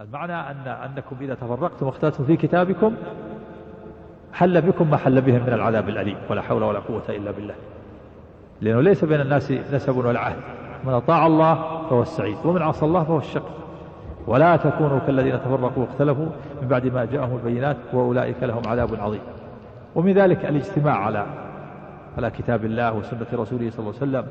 المعنى أنكم إذا تفرقتم واختلفتم في كتابكم حل بكم ما حل بهم من العذاب الأليم، ولا حول ولا قوة إلا بالله، لأنه ليس بين الناس نسب ولا عهد، من أطاع الله فهو السعيد ومن عصى الله فهو الشقي. ولا تكونوا كالذين تفرقوا واختلفوا من بعد ما جاءهم البينات وأولئك لهم عذاب عظيم. ومن ذلك الاجتماع على كتاب الله وسنة رسوله صلى الله عليه وسلم،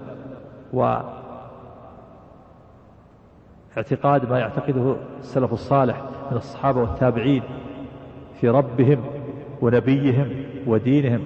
واعتقاد ما يعتقده السلف الصالح من الصحابة والتابعين في ربهم ونبيهم ودينهم،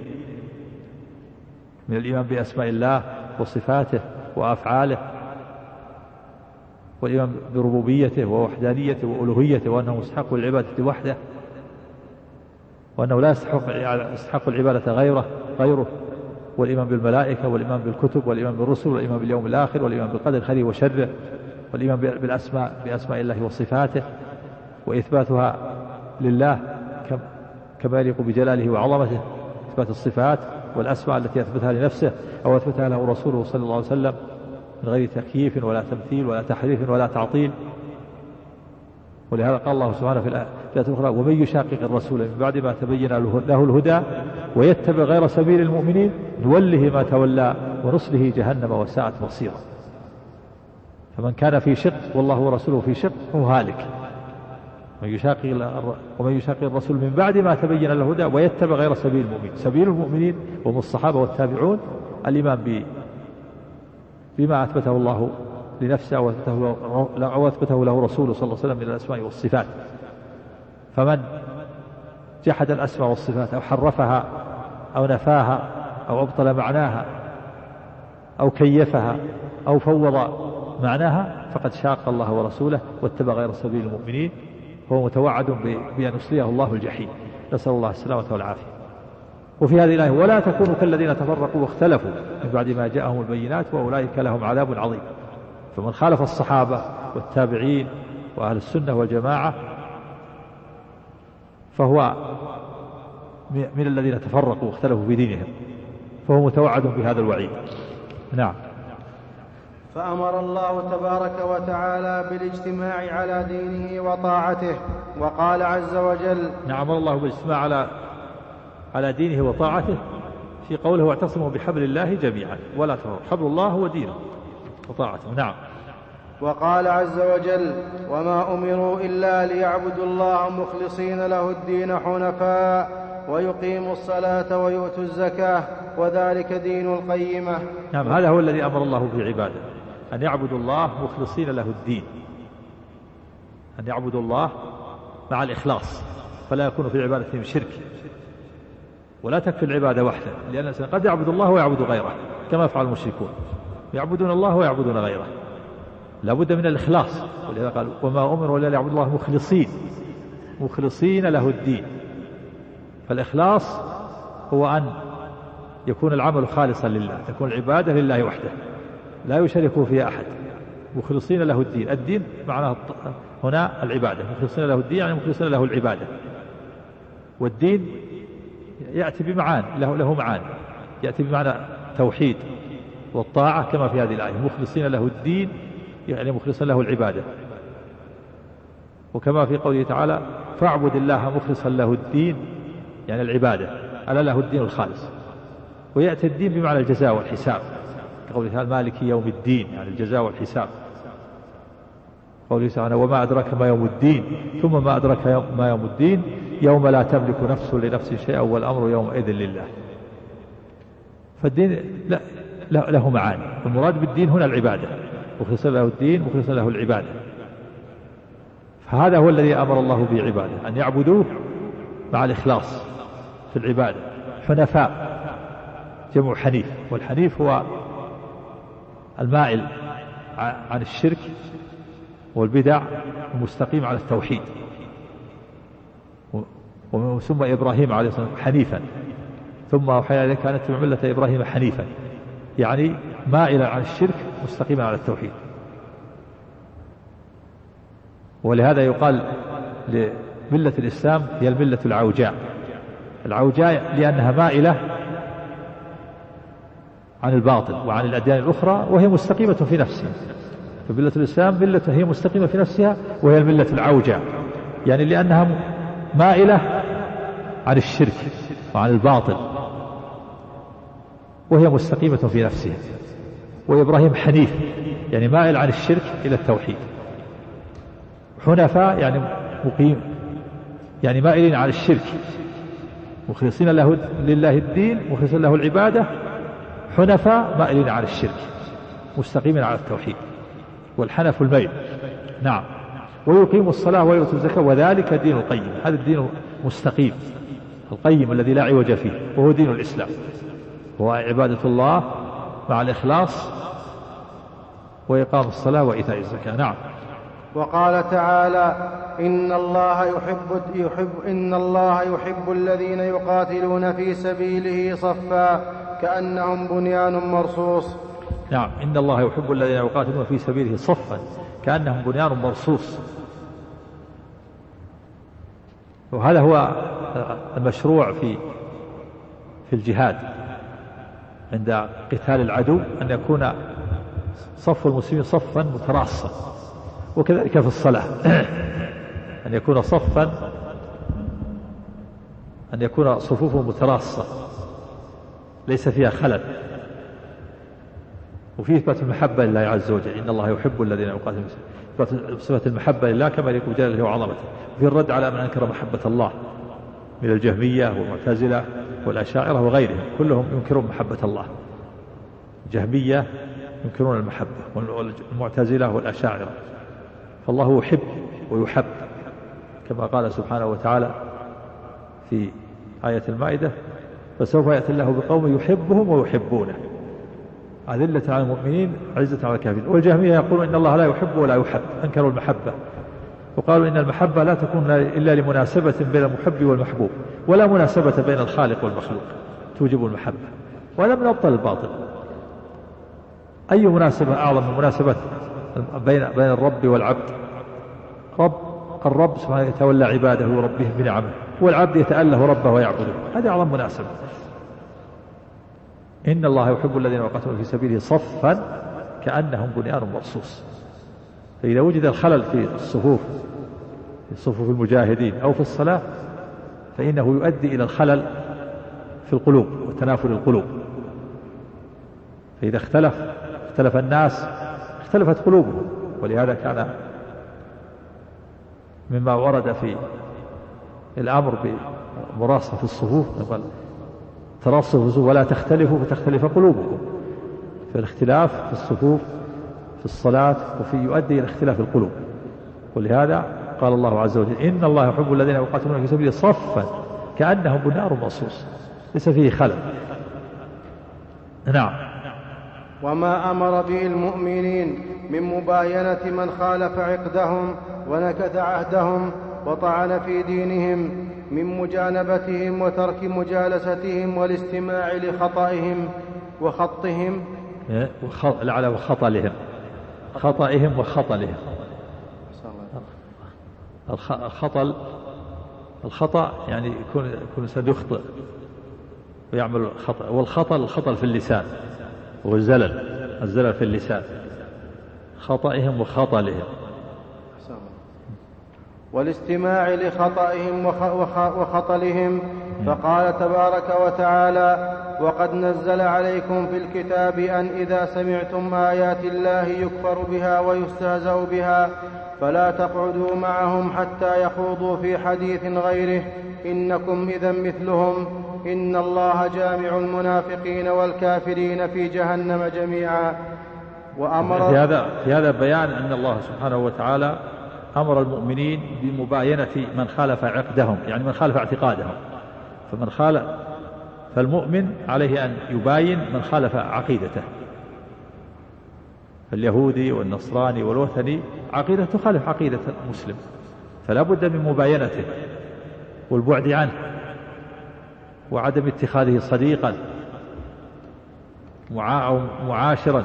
من الإيمان بأسماء الله وصفاته وأفعاله، والإيمان بربوبيته ووحدانيته وألوهيته، وأنه مستحق العبادة وحده، وأنه لا يستحق العبادة غيره، والإيمان بالملائكة والإيمان بالكتب والإيمان بالرسل والإيمان باليوم الآخر والإيمان بالقدر خيره وشره، والإيمان بأسماء الله وصفاته وإثباتها لله كما يليق بجلاله وعظمته، إثبات الصفات والأسماء التي أثبتها لنفسه أو أثبتها له رسوله صلى الله عليه وسلم من غير تكييف ولا تمثيل ولا تحريف ولا تعطيل. ولهذا قال الله سبحانه في الآية الأخرى: ومن يشاقق الرسول من بعد ما تبين له الهدى ويتبع غير سبيل المؤمنين نوله ما تولى ونصله جهنم وساءت مصيرا. فمن كان في شق والله ورسوله في شق هو هالك. ومن يشاقق الرسول من بعد ما تبين له الهدى ويتبع غير سبيل المؤمنين، سبيل المؤمنين وهم الصحابة والتابعون الإيمان بما أثبته الله لنفسه أو أثبته له رسوله صلى الله عليه وسلم من الأسماء والصفات. فمن جحد الأسماء والصفات أو حرفها أو نفاها أو أبطل معناها أو كيفها أو فوض معناها فقد شاق الله ورسوله واتبع غير سبيل المؤمنين، هو متوعد بأن يصليه الله الجحيم، نسأل الله السلامة والعافية. وفي هذه الآية: ولا تكونوا كالذين تفرقوا واختلفوا من بعد ما جاءهم البينات وأولئك لهم عذاب عظيم. فمن خالف الصحابة والتابعين وأهل السنة والجماعة فهو من الذين تفرقوا واختلفوا في دينهم، فهو متوعد بهذا الوعيد. نعم. فأمر الله تبارك وتعالى بالاجتماع على دينه وطاعته، وقال عز وجل: نعم، أمر الله بالاجتماع على دينه وطاعته في قوله: واعتصموا بحبل الله جميعا ولا تفرقوا. حبل الله هو دينه وطاعته. نعم. وقال عز وجل: وما أمروا إلا ليعبدوا الله مخلصين له الدين حنفاء ويقيموا الصلاة ويؤتوا الزكاة وذلك دين القيمة. نعم، هذا هو الذي أمر الله بعباده، أن يعبدوا الله مخلصين له الدين، أن يعبدوا الله مع الإخلاص، فلا يكون في عبادتهم شرك، ولا تكفي العبادة وحده، لأن الإنسان قد يعبد الله ويعبد غيره كما يفعل المشركون، يعبدون الله ويعبدون غيره، لا بد من الإخلاص. ولهذا قال: وما أمروا إلا ليعبدوا الله مخلصين له الدين. فالإخلاص هو أن يكون العمل خالصا لله، تكون العبادة لله وحده لا يشاركه فيها أحد، مخلصين له الدين. الدين معناه هنا العبادة، مخلصين له الدين يعني مخلصين له العبادة. والدين يأتي بمعان، له معان، يأتي بمعنى توحيد والطاعة كما في هذه الآية: مخلصين له الدين يعني مخلصين له العبادة. وكما في قوله تعالى: فاعبد الله مخلصا له الدين يعني العبادة، ألا له الدين الخالص. ويأتي الدين بمعنى الجزاء والحساب، كقوله تعالى: مالك يوم الدين يعني الجزاء والحساب. قوله تعالى: وما أدرك ما يوم الدين، ثم ما أدرك ما يوم الدين يوم لا تملك نفس لنفس شيئا والأمر يومئذ لله. فالدين له معاني، والمراد بالدين هنا العبادة، مخلص له الدين مخلص له العبادة. فهذا هو الذي أمر الله به عباده، أن يعبدوه مع الإخلاص في العبادة، حنفاء جمع حنيف، والحنيف هو المائل عن الشرك والبدع المستقيم على التوحيد. ثم إبراهيم عليه الصلاة والسلام حنيفا، ثم أوحينا إليك أن اتبع ملة إبراهيم حنيفا، يعني مائلا عن الشرك مستقيما على التوحيد. ولهذا يقال لملة الإسلام هي الملة العوجاء لأنها مائلة عن الباطل وعن الأديان الأخرى وهي مستقيمة في نفسها. فملة الإسلام ملة هي مستقيمة في نفسها وهي الملة العوجاء يعني لأنها مائلة عن الشرك وعن الباطل، وهي مستقيمة في نفسها. وإبراهيم حنيف يعني مائل عن الشرك إلى التوحيد، حنفاء يعني مقيم يعني مائلين عن الشرك مخلصين لله الدين، مخلصين له العبادة، حنفاء مائلين عن الشرك مستقيمين على التوحيد، والحنف الميل. نعم. ويقيم الصلاة ويؤتوا الزكاة وذلك دين القيم. هذا الدين المستقيم القيم الذي لا عوج فيه، وهو دين الإسلام، هو عبادة الله مع الإخلاص وإقام الصلاة وإيتاء الزكاة. نعم. وقال تعالى: إن الله يحب الذين يقاتلون في سبيله صفا كأنهم بنيان مرصوص. نعم. إن الله يحب الذين يقاتلون في سبيله صفا كأنهم بنيان مرصوص. وهذا هو المشروع في الجهاد عند قتال العدو، أن يكون صف المسلمين صفا متراصا، وكذلك في الصلاة أن يكون أن يكون صفوفهم متراصة ليس فيها خلل. وفيه إثبات المحبة لله عز وجل، إن الله يحب الذين يقاتلون، صفة المحبة لله كما يليق بجلاله وعظمته. وفي الرد على من أنكر محبة الله من الجهمية والمعتزلة والأشاعرة وغيرهم، كلهم ينكرون محبة الله. الجهمية ينكرون المحبة، والمعتزلة والأشاعرة. فالله يحب ويحب كما قال سبحانه وتعالى في آية المائدة: فسوف يأتي الله بقوم يحبهم ويحبونه أذلة على المؤمنين عزة على الكافرين. والجهمية يقولون إن الله لا يحب ولا يحب، أنكروا المحبة، وقالوا إن المحبة لا تكون إلا لمناسبة بين المحب والمحبوب، ولا مناسبة بين الخالق والمخلوق توجب المحبة. وهذا من أبطل الباطل. أي مناسبة أعظم من مناسبة بين الرب والعبد؟ الرب سبحانه يتولى عباده وربهم بنعمه، والعبد يتأله ربه ويعبده، هذه أعظم مناسبة. إن الله يحب الذين يقاتلون في سبيله صفا كأنهم بنيان مرصوص. فإذا وجد الخلل في صفوف المجاهدين أو في الصلاة، فإنه يؤدي إلى الخلل في القلوب وتنافر القلوب. فإذا اختلف الناس اختلفت قلوبهم. ولهذا كان مما ورد في الأمر بمراصة الصفوف تراصوا في الصفوف ولا تختلفوا فتختلف قلوبكم. فالاختلاف في الصفوف في الصلاة يؤدي إلى اختلاف القلوب. ولهذا قال الله عز وجل: إن الله يحب الذين يقاتلون في سبيله صفا كأنهم بنيان مرصوص، ليس فيه خلل. نعم. وما أمر به المؤمنين من مباينة من خالف عقدهم ونكث عهدهم وطعن في دينهم من مجانبتهم وترك مجالستهم والاستماع لخطئهم وخطهم خطئهم وخطلهم. الخطأ يعني يكون الإنسان يخطئ ويعمل خطأ، والخطل في اللسان، والزلل في اللسان. خطئهم وخطلهم والاستماع لخطئهم وخطلهم. فقال تبارك وتعالى: وقد نزل عليكم في الكتاب أن إذا سمعتم آيات الله يكفر بها ويستهزأ بها فلا تقعدوا معهم حتى يخوضوا في حديث غيره إنكم إذا مثلهم إن الله جامع المنافقين والكافرين في جهنم جميعا. وأمر في هذا بيان أن الله سبحانه وتعالى أمر المؤمنين بمباينة من خالف عقدهم، يعني من خالف اعتقادهم. فالمؤمن عليه أن يباين من خالف عقيدته. فاليهودي والنصراني والوثني عقيدة تخالف عقيدة المسلم، فلا بد من مباينته والبعد عنه وعدم اتخاذه صديقا أو معاشرا.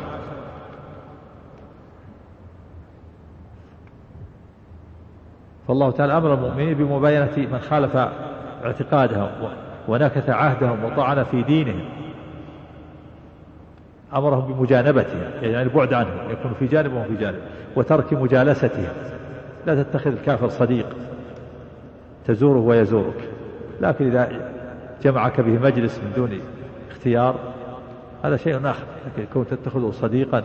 فالله تعالى أمر المؤمنين بمباينة من خالف اعتقادهم ونكث عهدهم وطعن في دينهم. أمرهم بمجانبتهم، يعني البعد عنهم، يكون في جانب وهم في جانب، وترك مجالستهم. لا تتخذ الكافر صديق تزوره ويزورك. لكن إذا جمعك به مجلس من دون اختيار هذا شيء آخر. لكن كون تتخذه صديقا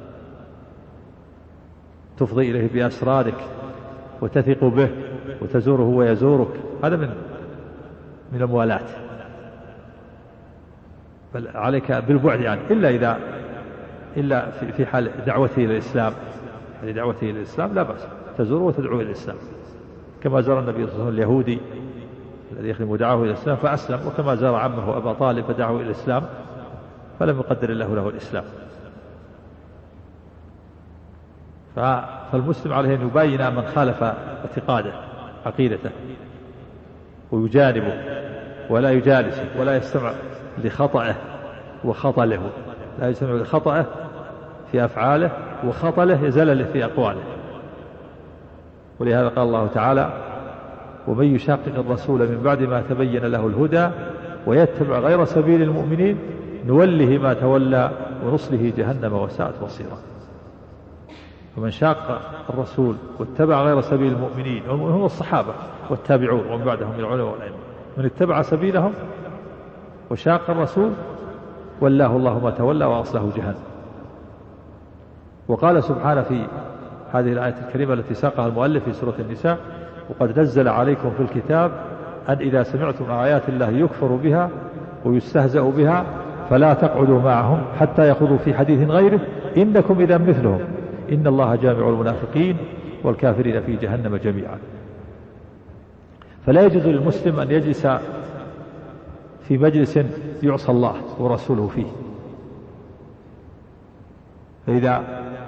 تفضي إليه بأسرارك وتثق به وتزوره ويزورك هذا من الموالاة. بل عليك بالبعد عنه إلا في حال دعوته إلى الإسلام. هذه دعوته إلى الإسلام لا بأس تزوره وتدعوه إلى الإسلام، كما زار النبي صلى الله عليه وسلم اليهودي الذي يخدم دعاه إلى الإسلام فأسلم، وكما زار عمه أبا طالب فدعاه إلى الإسلام فلم يقدر الله له الإسلام. فالمسلم عليه أن يباين من خالف اعتقاده عقيدته ويجانبه ولا يجالسه ولا يستمع لخطأه وخطله، لا يستمع لخطأه في أفعاله وخطله يزلله في أقواله. ولهذا قال الله تعالى: ومن يشاقق الرسول من بعد ما تبين له الهدى ويتبع غير سبيل المؤمنين نوله ما تولى ونصله جهنم وساءت مصيرا. فمن شاق الرسول واتبع غير سبيل المؤمنين هم الصحابة والتابعون ومن بعدهم من العلماء والأئمة، من اتبع سبيلهم وشاق الرسول ولاه الله ما تولى وأصله جهنم. وقال سبحانه في هذه الآية الكريمة التي ساقها المؤلف في سورة النساء: وقد نزل عليكم في الكتاب أن إذا سمعتم آيات الله يكفر بها ويستهزأ بها فلا تقعدوا معهم حتى يخوضوا في حديث غيره إنكم إذا مثلهم إن الله جامع المنافقين والكافرين في جهنم جميعا. فلا يجوز للمسلم أن يجلس في مجلس يعصى الله ورسوله فيه. فإذا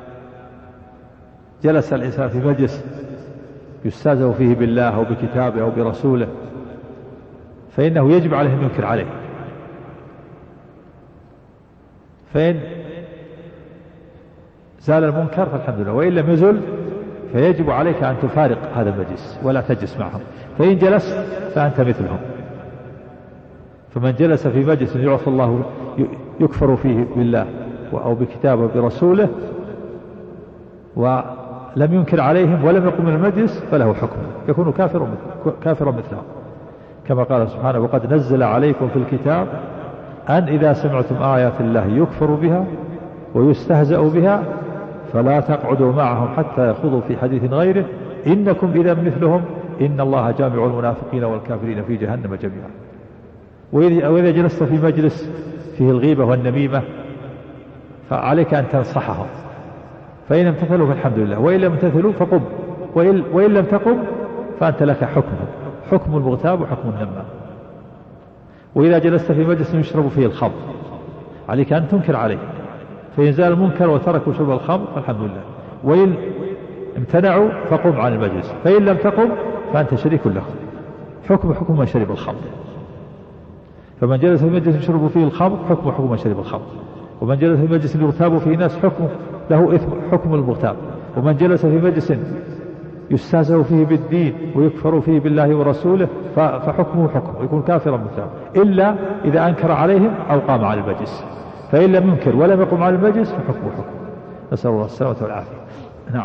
جلس الإنسان في مجلس يستهزأ فيه بالله أو بكتابه أو برسوله فإنه يجب عليه أن ينكر عليه. فإن زال المنكر فالحمد لله، وإن لم يزل فيجب عليك أن تفارق هذا المجلس ولا تجلس معهم. فإن جلست فأنت مثلهم. فمن جلس في مجلس يعصى الله يكفر فيه بالله أو بكتابه برسوله ولم ينكر عليهم ولم يقم من المجلس فله حكم، يكون كافرا مثلهم، كما قال سبحانه: وقد نزل عليكم في الكتاب أن إذا سمعتم آيات الله يكفر بها ويستهزأ بها فلا تقعدوا معهم حتى يخوضوا في حديث غيره إنكم إذا مثلهم إن الله جامع المنافقين والكافرين في جهنم جميعا. وإذا جلست في مجلس فيه الغيبة والنميمة فعليك أن تنصحهم، فإن امتثلوا فالحمد لله، وإن لم امتثلوا فقم، وإن لم تقم فأنت لك حكم المغتاب وحكم النمام. وإذا جلست في مجلس يشرب فيه الخمر عليك أن تنكر عليه، فإن زال المنكر وتركوا شرب الخمر فالحمد لله، وإن امتنعوا فقم عن المجلس، فإن لم تقم فأنت شريك لهم، حكم من شرب الخمر. فمن جلس في مجلس يشرب فيه الخمر حكم من شرب الخمر، ومن جلس في مجلس يغتاب فيه ناس له إثم حكم المغتاب، ومن جلس في مجلس يستهزأ فيه بالدين ويكفر فيه بالله ورسوله فحكمه حكم، يكون كافرا مثله، إلا إذا أنكر عليهم أو قام على المجلس. فإن لم ينكر ولم يقم على المجلس فحكمه حكم. نسأل الله السلامة والعافية. نعم.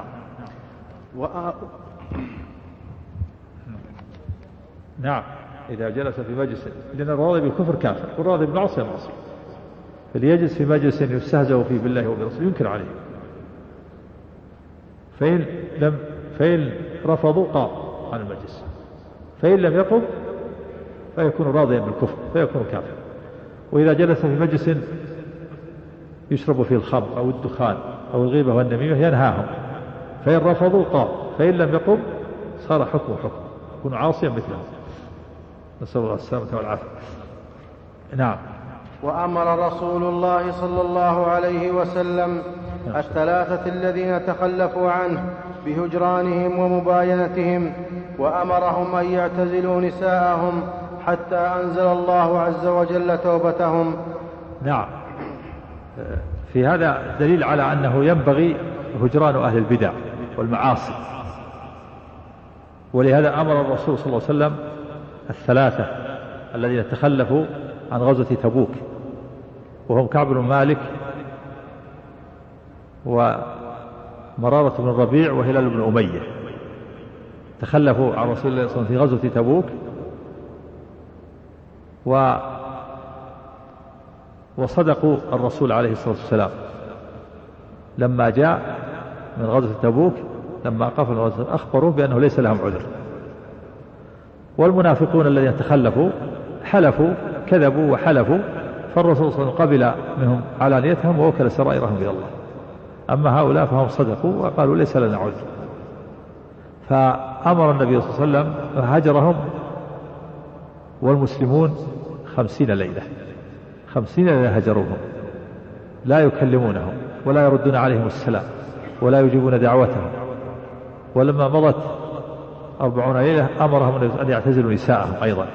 نعم، إذا جلس في مجلس، لأن الراضي بالكفر كافر والراضي بالمعصية معصية، فليجلس في مجلس يستهزأ فيه بالله وبرسوله ينكر عليه، فإن رفضوا قام عن المجلس، فإن لم يقم فيكون راضيا بالكفر فيكون كافر. وإذا جلس في مجلس يشرب فيه الخمر أو الدخان أو الغيبة والنميمة ينهاهم، فإن رفضوا قام، فإن لم يقم صار حكمه حكم، يكون عاصيا مثله. نسأل الله السلامة والعافية. نعم. وأمر رسول الله صلى الله عليه وسلم الثلاثة الذين تخلفوا عنه بهجرانهم ومباينتهم، وأمرهم أن يعتزلوا نساءهم حتى أنزل الله عز وجل توبتهم. نعم، في هذا دليل على أنه ينبغي هجران أهل البدع والمعاصي، ولهذا أمر الرسول صلى الله عليه وسلم الثلاثة الذين تخلفوا عن غزوة تبوك، وهم كعب بن مالك ومرارة بن الربيع وهلال بن أمية، تخلفوا عن رسول الله صلى الله عليه وسلم في غزوة تبوك، وصدقوا الرسول عليه الصلاة والسلام لما جاء من غزوة تبوك، لما قفل الغزوة أخبروه بأنه ليس لهم عذر. والمنافقون الذين تخلفوا حلفوا، كذبوا وحلفوا، فالرسول صلى الله عليه وسلم قبل منهم علانيتهم ووكل سرائرهم إلى الله. أما هؤلاء فهم صدقوا وقالوا ليس لنا عذر، فأمر النبي صلى الله عليه وسلم هجرهم والمسلمون 50 ليلة، 50 ليلة هجروهم، لا يكلمونهم ولا يردون عليهم السلام ولا يجيبون دعوتهم. ولما مضت 40 ليلة أمرهم أن يعتزلوا نساءهم أيضا،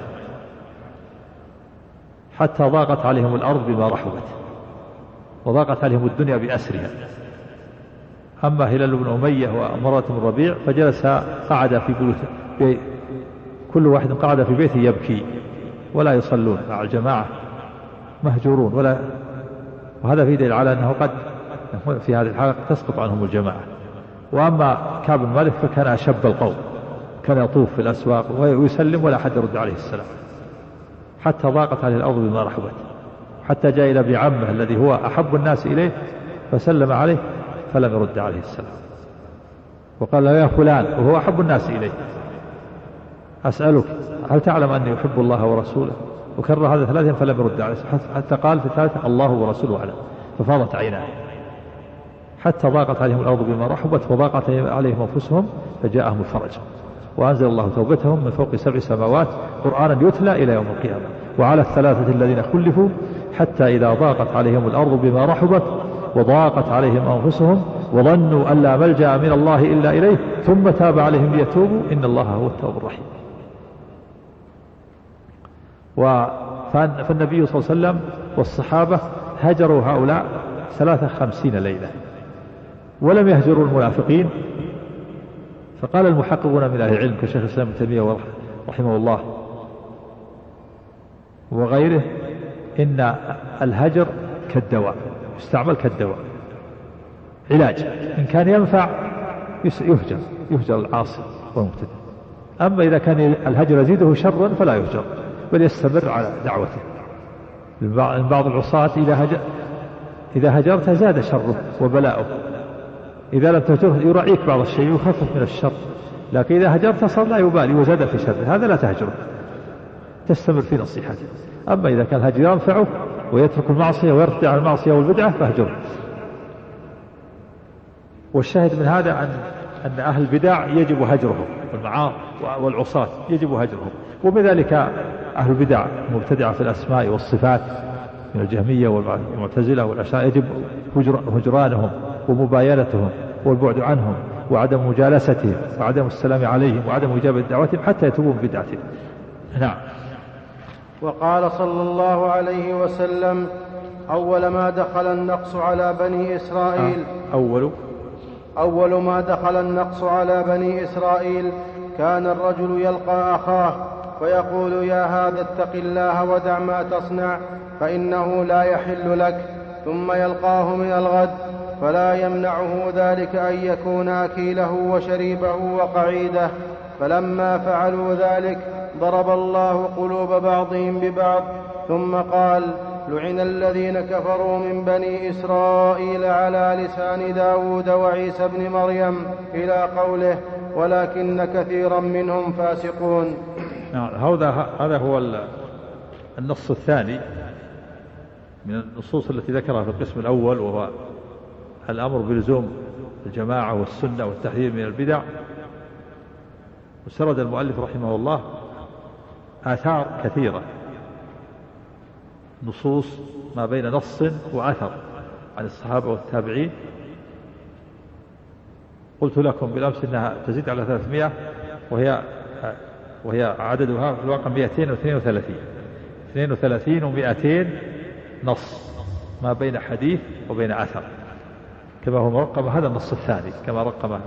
حتى ضاقت عليهم الأرض بما رحبت وضاقت عليهم الدنيا بأسرها. أما هلال بن أمية ومرة بن ربيع فجلس قعد في بيوت، كل واحد قعد في بيته يبكي ولا يصلون مع الجماعة، مهجورون، وهذا في دليل على أنه قد في هذه الحالة تسقط عنهم الجماعة. وأما كعب بن مالك فكان أشب القوم، كان يطوف في الأسواق ويسلم ولا أحد يرد عليه السلام، حتى ضاقت عليه الأرض بما رحبت، حتى جاء إلى ابن عمه الذي هو أحب الناس إليه فسلم عليه فلم يرد عليه السلام، وقال له يا فلان وهو أحب الناس إليه أسألك هل تعلم أني أحب الله ورسوله؟ وكرر هذا 3 فلم يرد عليه، حتى قال في 3 الله ورسوله أعلم، ففاضت عيناه، حتى ضاقت عليهم الأرض بما رحبت وضاقت عليهم أنفسهم فجاءهم الفرج، وأنزل الله توبتهم من فوق 7 سماوات قرآنا يتلى إلى يوم القيامة. وعلى 3 الذين خلفوا حتى إذا ضاقت عليهم الأرض بما رحبت وضاقت عليهم أنفسهم وظنوا أن لا ملجأ من الله إلا إليه ثم تاب عليهم ليتوبوا إن الله هو التواب الرحيم. فالنبي صلى الله عليه وسلم والصحابة هجروا هؤلاء 53 ليلة، ولم يهجروا المنافقين. فقال المحققون من أهل العلم كشيخ الإسلام ابن تيمية رحمه الله وغيره إن الهجر كالدواء، يستعمل كالدواء، علاج، إن كان ينفع يهجر العاصي والمبتدع. أما إذا كان الهجر يزيده شرا فلا يهجر بل يستمر على دعوته. بعض العصاة إذا هجرت زاد شره وبلاؤه، إذا لم تهجره يراعيك بعض الشيء يخفف من الشر، لكن إذا هجرت صار لا يبالي وزاد في شره، هذا لا تهجره، تستمر في نصيحته. أما إذا كان الهجر ينفعه ويترك المعصية ويرتدع المعصية والبدعة فاهجره. والشاهد من هذا أن أهل البدع يجب هجرهم، والعصاة يجب هجرهم، وبذلك أهل البدع المبتدعة في الأسماء والصفات من الجهمية والمعتزلة والأشاعرة يجب هجرانهم ومباينتهم والبعد عنهم وعدم مجالستهم وعدم السلام عليهم وعدم إجابة دعوتهم حتى يتوبوا من بدعتهم. نعم. وقال صلى الله عليه وسلم أول ما دخل النقص على بني إسرائيل أول ما دخل النقص على بني إسرائيل كان الرجل يلقى أخاه فيقول يا هذا اتق الله ودع ما تصنع فإنه لا يحل لك، ثم يلقاه من الغد فلا يمنعه ذلك أن يكون أكيله وشريبه وقعيده. فلما فعلوا ذلك ضرب الله قلوب بعضهم ببعض، ثم قال لعن الذين كفروا من بني إسرائيل على لسان داود وعيسى بن مريم إلى قوله ولكن كثيرا منهم فاسقون. هذا هو النص الثاني من النصوص التي ذكرها في القسم الأول، وهو الأمر بلزوم الجماعة والسنة والتحذير من البدع. وسرد المؤلف رحمه الله آثار كثيرة، نصوص ما بين نص وأثر عن الصحابة والتابعين. قلت لكم بالأمس أنها تزيد على 300، وهي عددها في الواقع 232 و200 نص ما بين حديث وبين أثر، كما هو مرقم هذا النص الثاني كما رقم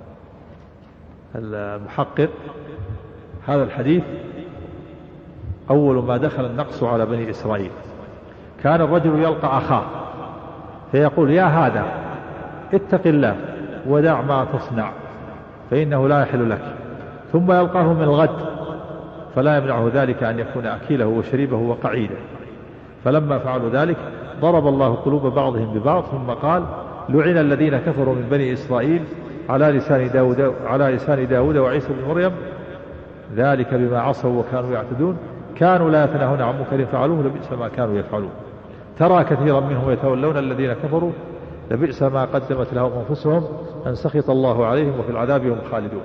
المحقق هذا الحديث. أول ما دخل النقص على بني إسرائيل كان الرجل يلقى أخاه فيقول يا هذا اتق الله ودع ما تصنع فإنه لا يحل لك، ثم يلقاه من الغد فلا يمنعه ذلك أن يكون أكيله وشريبه وقعيده. فلما فعلوا ذلك ضرب الله قلوب بعضهم ببعض، ثم قال لعن الذين كفروا من بني إسرائيل على لسان داود وعيسى بن مريم ذلك بما عصوا وكانوا يعتدون كانوا لا يتناهون عن منكر فعلوه لبئس ما كانوا يفعلون. ترى كثيرا منهم يتولون الذين كفروا لبئس ما قدمت لهم أنفسهم أن سخط الله عليهم وفي العذاب هم خالدون.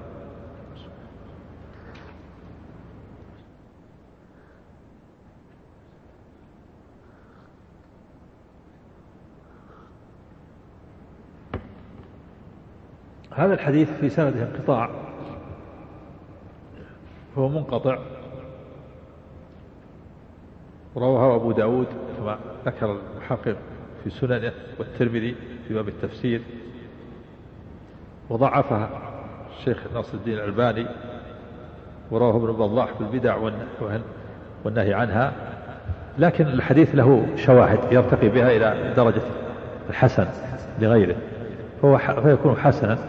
هذا الحديث في سنده انقطاع، هو منقطع، رواه أبو داود كما ذكر المحقق في سننه والترمذي في باب التفسير، وضعفها الشيخ ناصر الدين الألباني، ورواه ابن بضاح في البدع والنهي عنها، لكن الحديث له شواهد يرتقي بها إلى درجة الحسن لغيره فيكون حسنا.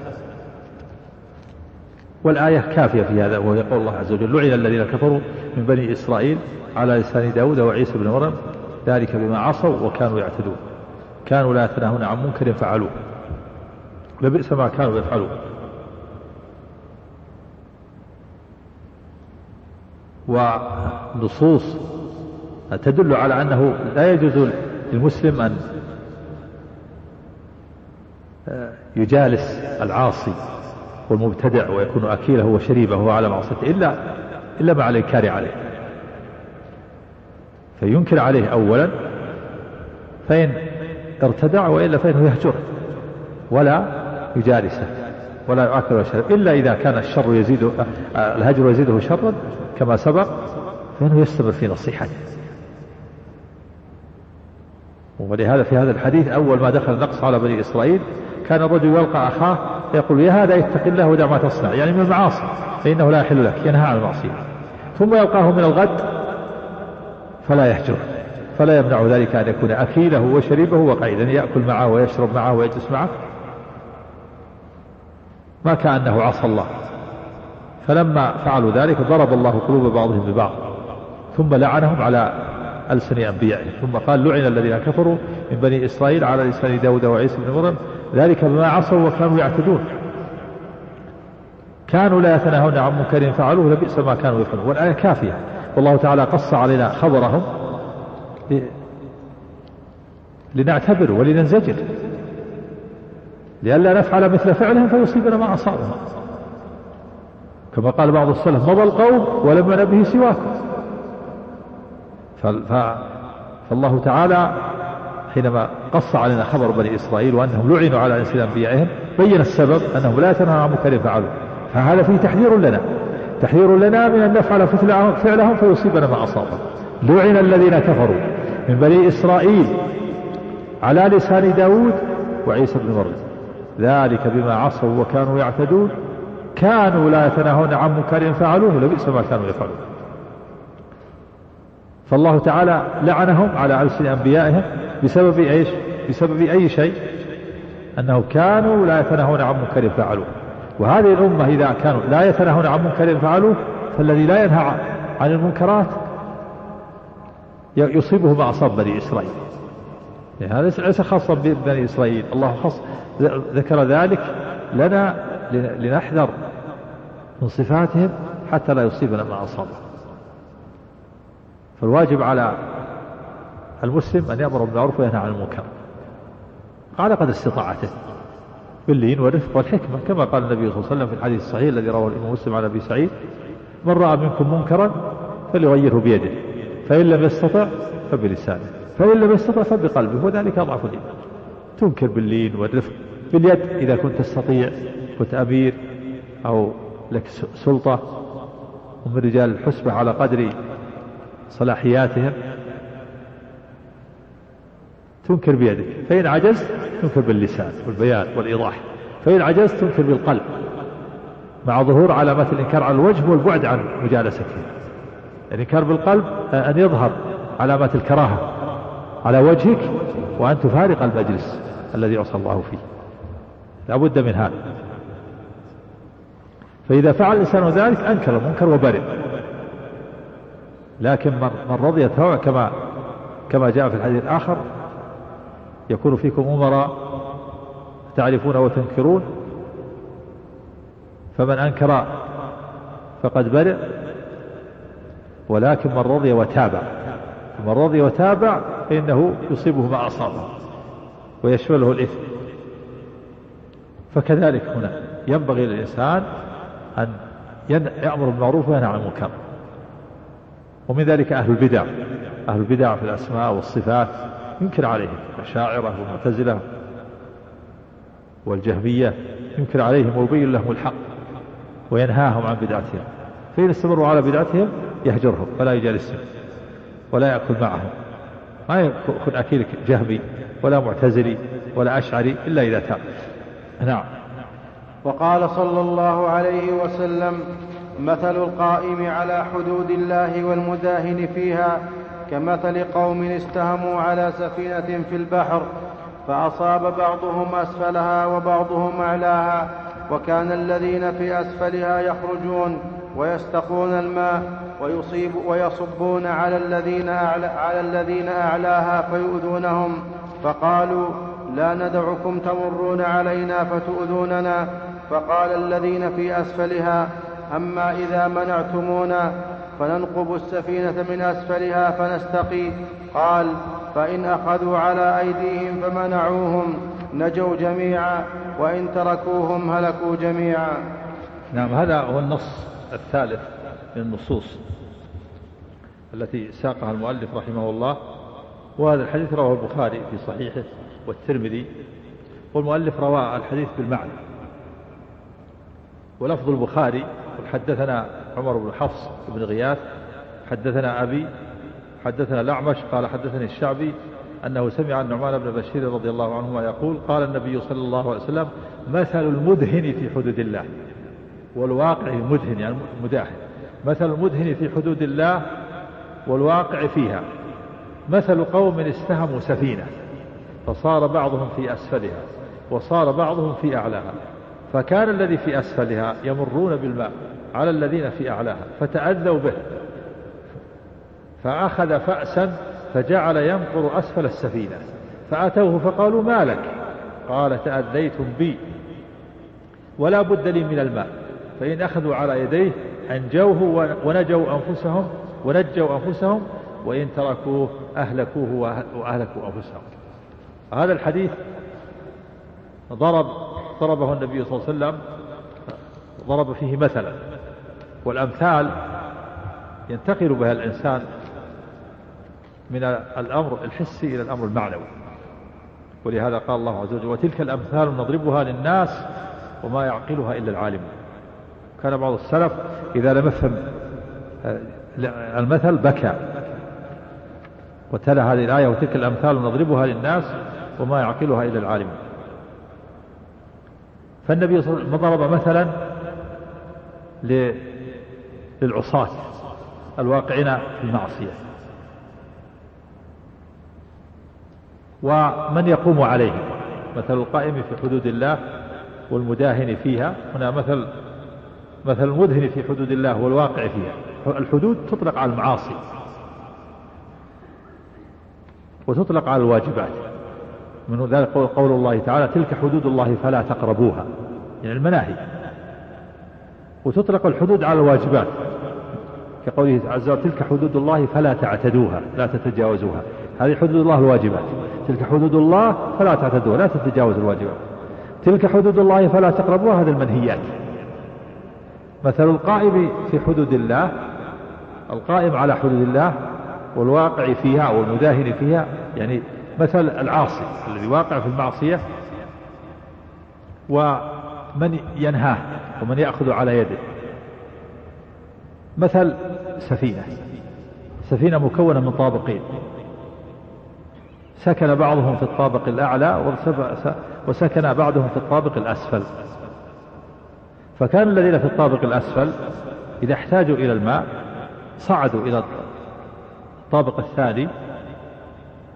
والآية كافية في هذا، وهو يقول الله عز وجل لعن الذين كفروا من بني إسرائيل على لسان داود وعيسى بن مريم ذلك بما عصوا وكانوا يعتدون كانوا لا يتناهون عن منكر فعلوه لبئس ما كانوا يفعلون. ونصوص تدل على أنه لا يجوز للمسلم أن يجالس العاصي والمبتدع ويكون أكيله وشريبه على معصيته إلا مع الإنكار عليه، فينكر عليه أولا، فإن ارتدع وإلا فإنه يهجر ولا يجالسه ولا يؤكل ويشرب، إلا إذا كان الشر يزيد الهجر يزيده شرا كما سبق فإنه يستمر في نصيحته. ولهذا في هذا الحديث أول ما دخل النقص على بني إسرائيل كان الرجل يلقى أخاه يقول يا هذا اتق الله ودع ما تصنع، يعني من المعاصي فإنه لا يحل لك، ينهى عن المعصية. ثم يلقاه من الغد فلا يهجر، فلا يمنع ذلك أن يكون أكيله وشريبه وقعيدا، يأكل معه ويشرب معه ويجلس معه ما كأنه عصى الله. فلما فعلوا ذلك ضرب الله قلوب بعضهم ببعض ثم لعنهم على ألسن أنبيائهم، ثم قال لعن الذين كفروا من بني إسرائيل على لسان داود وعيسى بن مريم ذلك بما عصوا وكانوا يعتدون كانوا لا يتناهون عن منكر فعلوه لبئس ما كانوا يفعلون. والآية كافية، والله تعالى قص علينا خبرهم لنعتبر ولننزجر لئلا نفعل مثل فعلهم فيصيبنا ما أصابهم، كما قال بعض السلف مضى القوم ولم ينبه سواكم. فالله تعالى حينما قص علينا خبر بني إسرائيل وأنهم لعنوا على ألسن أنبيائهم بين السبب أنهم لا يتناهون عن منكر فعلوه، فهذا فيه تحذير لنا من أن نفعل فعلهم فيصيبنا ما أصابهم. لعن الذين كفروا من بني إسرائيل على لسان داود وعيسى بن مريم ذلك بما عصوا وكانوا يعتدون كانوا لا يتناهون عن منكر فعلوه لبئس ما كانوا يفعلون. فالله تعالى لعنهم على ألسن أنبيائهم بسبب إيش؟ بسبب أي شيء؟ أنه كانوا لا يتناهون عن منكر فعلوه. وهذه الأمة إذا كانوا لا يتناهون عن منكر فعلوه فالذي لا ينهى عن المنكرات يصيبه ما أصاب بني إسرائيل. يعني هذا ليس خاصا ببني إسرائيل، الله خاص ذكر ذلك لنا لنحذر من صفاتهم حتى لا يصيبنا ما أصابه. فالواجب على المسلم أن يأمر بالمعروف وينهى عن المنكر على قدر استطاعته باللين والرفق والحكمة، كما قال النبي صلى الله عليه وسلم في الحديث الصحيح الذي رواه الإمام مسلم عن أبي سعيد من رأى منكم منكرا فليغيره بيده فإن لم يستطع فبلسانه فإن لم يستطع فبقلبه وذلك أضعف الإيمان. تنكر باللين والرفق باليد إذا كنت تستطيع، كنت أمير أو لك سلطة ومن رجال الحسبة على قدر صلاحياتهم تنكر بيدك، فإن عجزت تنكر باللسان والبيان والإيضاح، فإن عجزت تنكر بالقلب مع ظهور علامات الإنكار على الوجه والبعد عن مجالستهم. الإنكار بالقلب أن يظهر علامات الكراهة على وجهك وأن تفارق المجلس الذي عصى الله فيه، لا بد من هذا. فإذا فعل الإنسان ذلك أنكر المنكر وبرئ. لكن من رضي التطوع كما جاء في الحديث الآخر يكون فيكم أمراء تعرفون وتنكرون، فمن أنكر فقد برئ. ولكن من رضي وتابع فإنه يصيبه ما أصابه ويشمله الإثم. فكذلك هنا ينبغي للإنسان أن يأمر بالمعروف وينهى عن المنكر. ومن ذلك أهل البدع في الأسماء والصفات ينكر عليهم، الأشاعرة والمعتزلة والجهمية ينكر عليهم ويبين لهم الحق وينهاهم عن بدعتهم. فإن استمروا على بدعتهم يهجرهم فلا يجالسهم ولا يأكل معهم، ما يكون أكيد جهمي ولا معتزلي ولا أشعري إلا إذا تاب. نعم. وقال صلى الله عليه وسلم: مثل القائم على حدود الله والمداهن فيها كمثل قوم استهموا على سفينة في البحر فأصاب بعضهم أسفلها وبعضهم أعلاها، وكان الذين في أسفلها يخرجون ويستقون الماء ويصبون على الذين أعلاها فيؤذونهم، فقالوا: لا ندعكم تمرون علينا فتؤذوننا. فقال الذين في أسفلها: أما إذا منعتمونا فننقب السفينة من أسفلها فنستقي. قال: فإن أخذوا على أيديهم فمنعوهم نجوا جميعا، وإن تركوهم هلكوا جميعا. نعم. هذا هو النص الثالث من النصوص التي ساقها المؤلف رحمه الله. وهذا الحديث رواه البخاري في صحيحه والترمذي، والمؤلف روى الحديث بالمعنى. ولفظ البخاري: حدثنا عمر بن حفص بن غياث حدثنا أبي حدثنا الأعمش قال حدثني الشعبي أنه سمع النعمان بن بشير رضي الله عنهما يقول: قال النبي صلى الله عليه وسلم: مثل المدهن في حدود الله والواقع المدهن، يعني مداهن، مثل المدهن في حدود الله والواقع فيها مثل قوم استهموا سفينة فصار بعضهم في أسفلها وصار بعضهم في أعلاها، فكان الذي في أسفلها يمرون بالماء على الذين في أعلاها فتأذوا به، فأخذ فأسا فجعل ينقر أسفل السفينة، فأتوه فقالوا: ما لك؟ قال: تأذيتم بي ولا بد لي من الماء، فإن أخذوا على يديه أنجوه ونجوا أنفسهم، وإن تركوه أهلكوه وأهلكوا أنفسهم. هذا الحديث ضربه النبي صلى الله عليه وسلم، ضرب فيه مثلا، والأمثال ينتقل بها الإنسان من الأمر الحسي إلى الأمر المعنوي. ولهذا قال الله عز وجل: وتلك الأمثال نضربها للناس وما يعقلها إلا العالم. كان بعض السلف إذا لم يفهم المثل بكى وتلا هذه الآية: وتلك الأمثال نضربها للناس وما يعقلها إلا العالم. فالنبي صلى الله عليه وسلم ضرب مثلا للعصاة الواقعين في المعصية ومن يقوم عليهم، مثل القائم في حدود الله والمداهن فيها. هنا مثل المدهن في حدود الله والواقع فيها. الحدود تطلق على المعاصي وتطلق على الواجبات، من ذلك قول الله تعالى: تلك حدود الله فلا تقربوها، يعني المناهي. وتطلق الحدود على الواجبات كقوله عز وجل: تلك حدود الله فلا تعتدوها لا تتجاوزوها. هذه حدود الله الواجبات. تلك حدود الله فلا تعتدوها لا تتجاوزوا الواجبات. تلك حدود الله فلا تقربوها، هذه المنهيات. مثل القائم في حدود الله، القائم على حدود الله والواقع فيها والمداهن فيها، يعني مثل العاصي الذي واقع في المعصية ومن ينهاه ومن يأخذ على يده. مثل سفينة مكونة من طابقين، سكن بعضهم في الطابق الأعلى وسكن بعضهم في الطابق الأسفل. فكان الذين في الطابق الأسفل إذا احتاجوا إلى الماء صعدوا إلى الطابق الثاني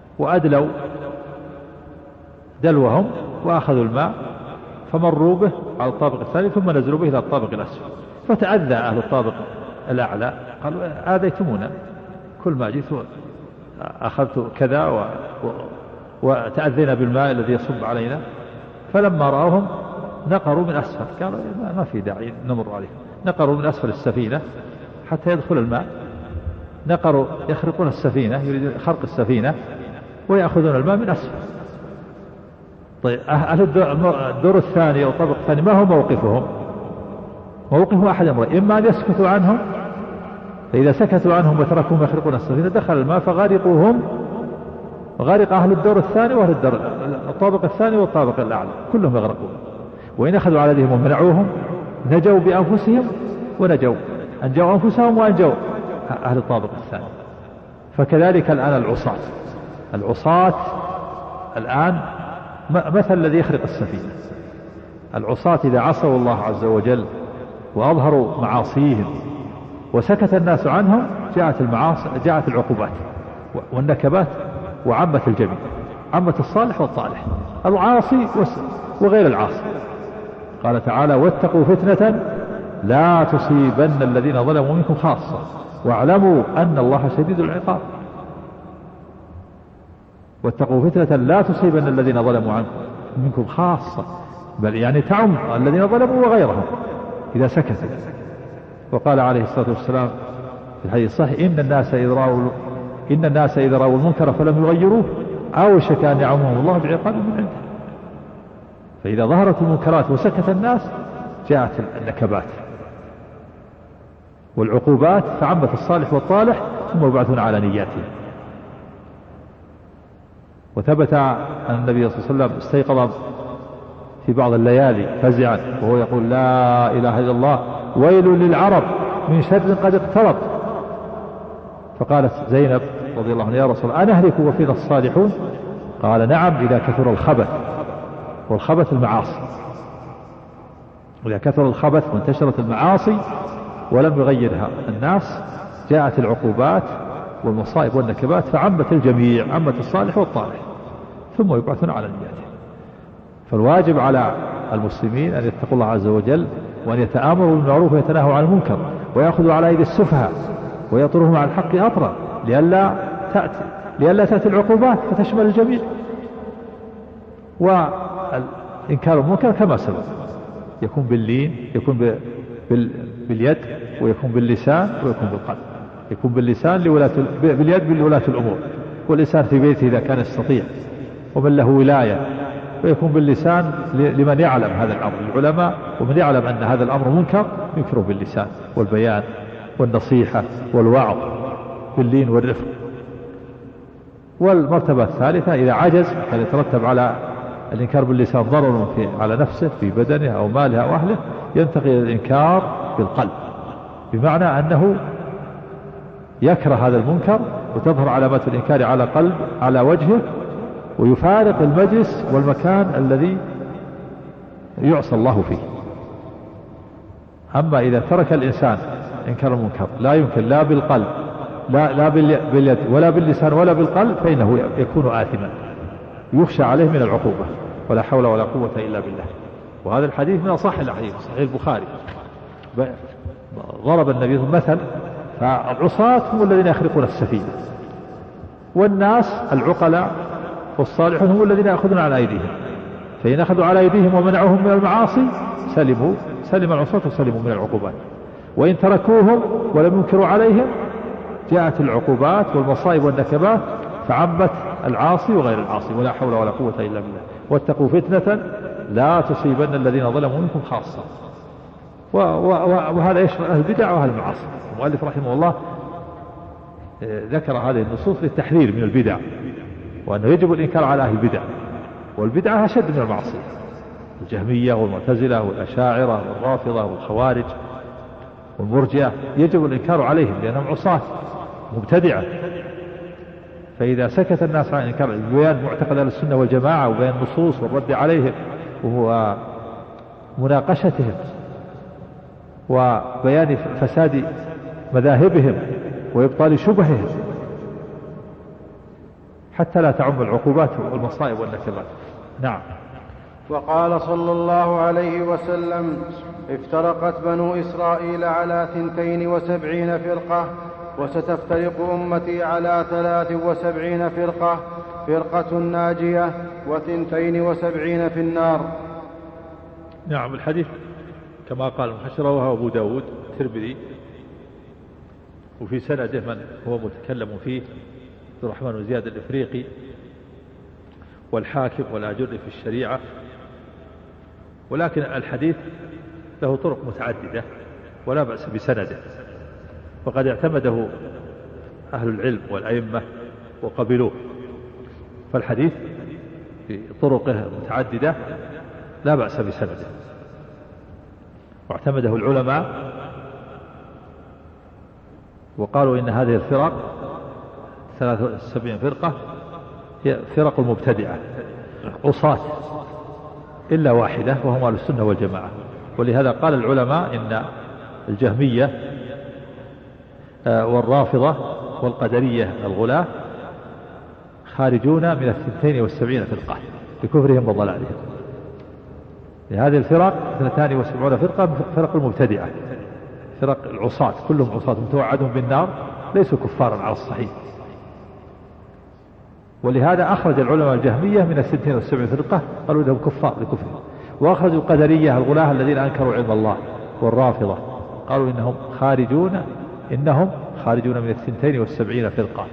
وأدلوا دلوهم وأخذوا الماء فمروا به على الطابق الثاني ثم نزلوا به إلى الطابق الأسفل، فتأذى أهل الطابق الأعلى، قالوا آذيتمونا، كل ما جئت أخذت كذا وتأذينا بالماء الذي يصب علينا. فلما رأوهم نقروا من أسفل، قالوا ما في داعي نمر عليهم، نقروا من أسفل السفينة حتى يدخل الماء، نقروا يخرقون السفينة، يريدون خرق السفينة ويأخذون الماء من أسفل. طيب أهل الدور الثاني أو الطابق الثاني ما هو موقفهم؟ موقف أحد أمرين، إما أن يسكتوا عنهم، فإذا سكتوا عنهم وتركوهم يخرقون السفينة دخل الماء فغرقوهم، غرق أهل الدور الثاني وأهل الطابق الثاني والطابق الأعلى كلهم يغرقون. وإن أخذوا على يدهم ومنعوهم نجوا بأنفسهم ونجوا، أنجوا أنفسهم وأنجوا أهل الطابق الثاني. فكذلك الآن العصاة الآن مثل الذي يخرق السفينة. العصاة إذا عصوا الله عز وجل وأظهروا معاصيهم وسكت الناس عنهم جاءت العقوبات والنكبات وعمت الجميع، عمت الصالح والطالح، العاصي وغير العاصي. قال تعالى واتقوا فتنة لا تصيبن الذين ظلموا منكم خاصة واعلموا أن الله شديد العقاب. واتقوا فتنة لا تصيبن الذين ظلموا منكم خاصة، بل يعني تعم الذين ظلموا وغيرهم إذا سكتوا. وقال عليه الصلاة والسلام في الحديث الصحيح إن الناس إذا رأوا المنكر فلم يغيروه أوشك أن يعمهم الله بعقاب من عنده. فإذا ظهرت المنكرات وسكت الناس جاءت النكبات والعقوبات فعمت الصالح والطالح ثم يبعثون على نياتهم. وثبت أن النبي صلى الله عليه وسلم استيقظ في بعض الليالي فزعا وهو يقول لا إله إلا الله ويل للعرب من شر قد اقترب. فقالت زينب رضي الله عنها يا رسول الله أنهلك وفينا الصالحون؟ قال نعم إذا كثر الخبث، والخبث المعاصي. إذا كثر الخبث وانتشرت المعاصي ولم يغيرها الناس جاءت العقوبات والمصائب والنكبات فعمت الجميع، عمت الصالح والطالح ثم يبعثون على نياتهم. فالواجب على المسلمين أن يتقوا الله عز وجل وأن يتآمروا بالمعروف ويتناهوا عن المنكر ويأخذوا على أيدي السفهاء ويطرهم على الحق أطرا لئلا تأتي العقوبات فتشمل الجميع. وإنكار المنكر كما سبق يكون باللين، يكون باليد، ويكون باللسان، ويكون بالقلب. يكون باللسان باليد لولاة الأمور، واللسان في بيته إذا كان يستطيع ومن له ولاية، ويكون باللسان لمن يعلم هذا الأمر، العلماء، ومن يعلم أن هذا الأمر منكر ينكره باللسان والبيان والنصيحة والوعظ باللين والرفق. والمرتبة الثالثة إذا عجز كان يترتب على الإنكار باللسان ضرر على نفسه في بدنه أو ماله أو أهله، ينتقل إلى الإنكار بالقلب، بمعنى أنه يكره هذا المنكر وتظهر علامات الإنكار على قلب على وجهه ويفارق المجلس والمكان الذي يعصى الله فيه. أما إذا ترك الإنسان إنكار المنكر لا يمكن لا بالقلب لا باليد ولا باللسان ولا بالقلب فإنه يكون آثما يخشى عليه من العقوبة، ولا حول ولا قوة إلا بالله. وهذا الحديث من أصح الأحاديث صحيح البخاري. ضرب النبي مثل فالعصاة هم الذين يخرقون السفينة، والناس العقلاء والصالحون هم الذين يأخذون على أيديهم، فإن أخذوا على أيديهم ومنعوهم من المعاصي سلم العصاة وسلموا من العقوبات، وإن تركوهم ولم ينكروا عليهم جاءت العقوبات والمصائب والنكبات فعمت العاصي وغير العاصي، ولا حول ولا قوة إلا بالله. واتقوا فتنة لا تصيبن الذين ظلموا منكم خاصة. وهذا يشمل أهل البدع وأهل المعاصي. المؤلف رحمه الله ذكر هذه النصوص للتحذير من البدع، وأنه يجب الإنكار على أهل البدع، والبدعة أشد من المعصية. الجهمية والمعتزلة والأشاعرة والرافضة والخوارج والمرجئة يجب الإنكار عليهم لأنهم عصاة مبتدعة. فإذا سكت الناس عن إنكار بيان معتقد أهل السنة والجماعة وبيان النصوص والرد عليهم ومناقشتهم وبيان فساد مذاهبهم وإبطال شبههم حتى لا تعم العقوبات والمصائب والنكبات. نعم. وقال صلى الله عليه وسلم: افترقت بنو إسرائيل على 72 فرقة، وستفترق أمتي على 73 فرقة، فرقة ناجية و72 في النار. نعم. الحديث كما قال المحشر رواه أبو داود الترمذي، وفي سنده من هو متكلم فيه عبد الرحمن بن زياد الإفريقي والحاكم والآجري في الشريعة، ولكن الحديث له طرق متعددة ولا بأس بسنده، وقد اعتمده أهل العلم والأئمة وقبلوه، فالحديث في طرقه متعددة لا بأس بسنده، واعتمده العلماء وقالوا إن هذه الفرق 73 فرقة هي فرق المبتدعة عصاة إلا واحدة وهم أهل السنة والجماعة. ولهذا قال العلماء إن الجهمية والرافضة والقدرية الغلاة خارجون من 72 فرقة بكفرهم وضلالهم. لهذه الفرق 72 فرقة فرق المبتدعة، فرق العصاة، كلهم عصاة متوعدون بالنار، ليسوا كفارا على الصحيح. ولهذا أخرج العلماء الجهمية من 72 فرقة قالوا لهم كفار لكفرهم، وأخرجوا القدرية الغلاة الذين أنكروا علم الله والرافضة قالوا إنهم خارجون من 72 فرقة.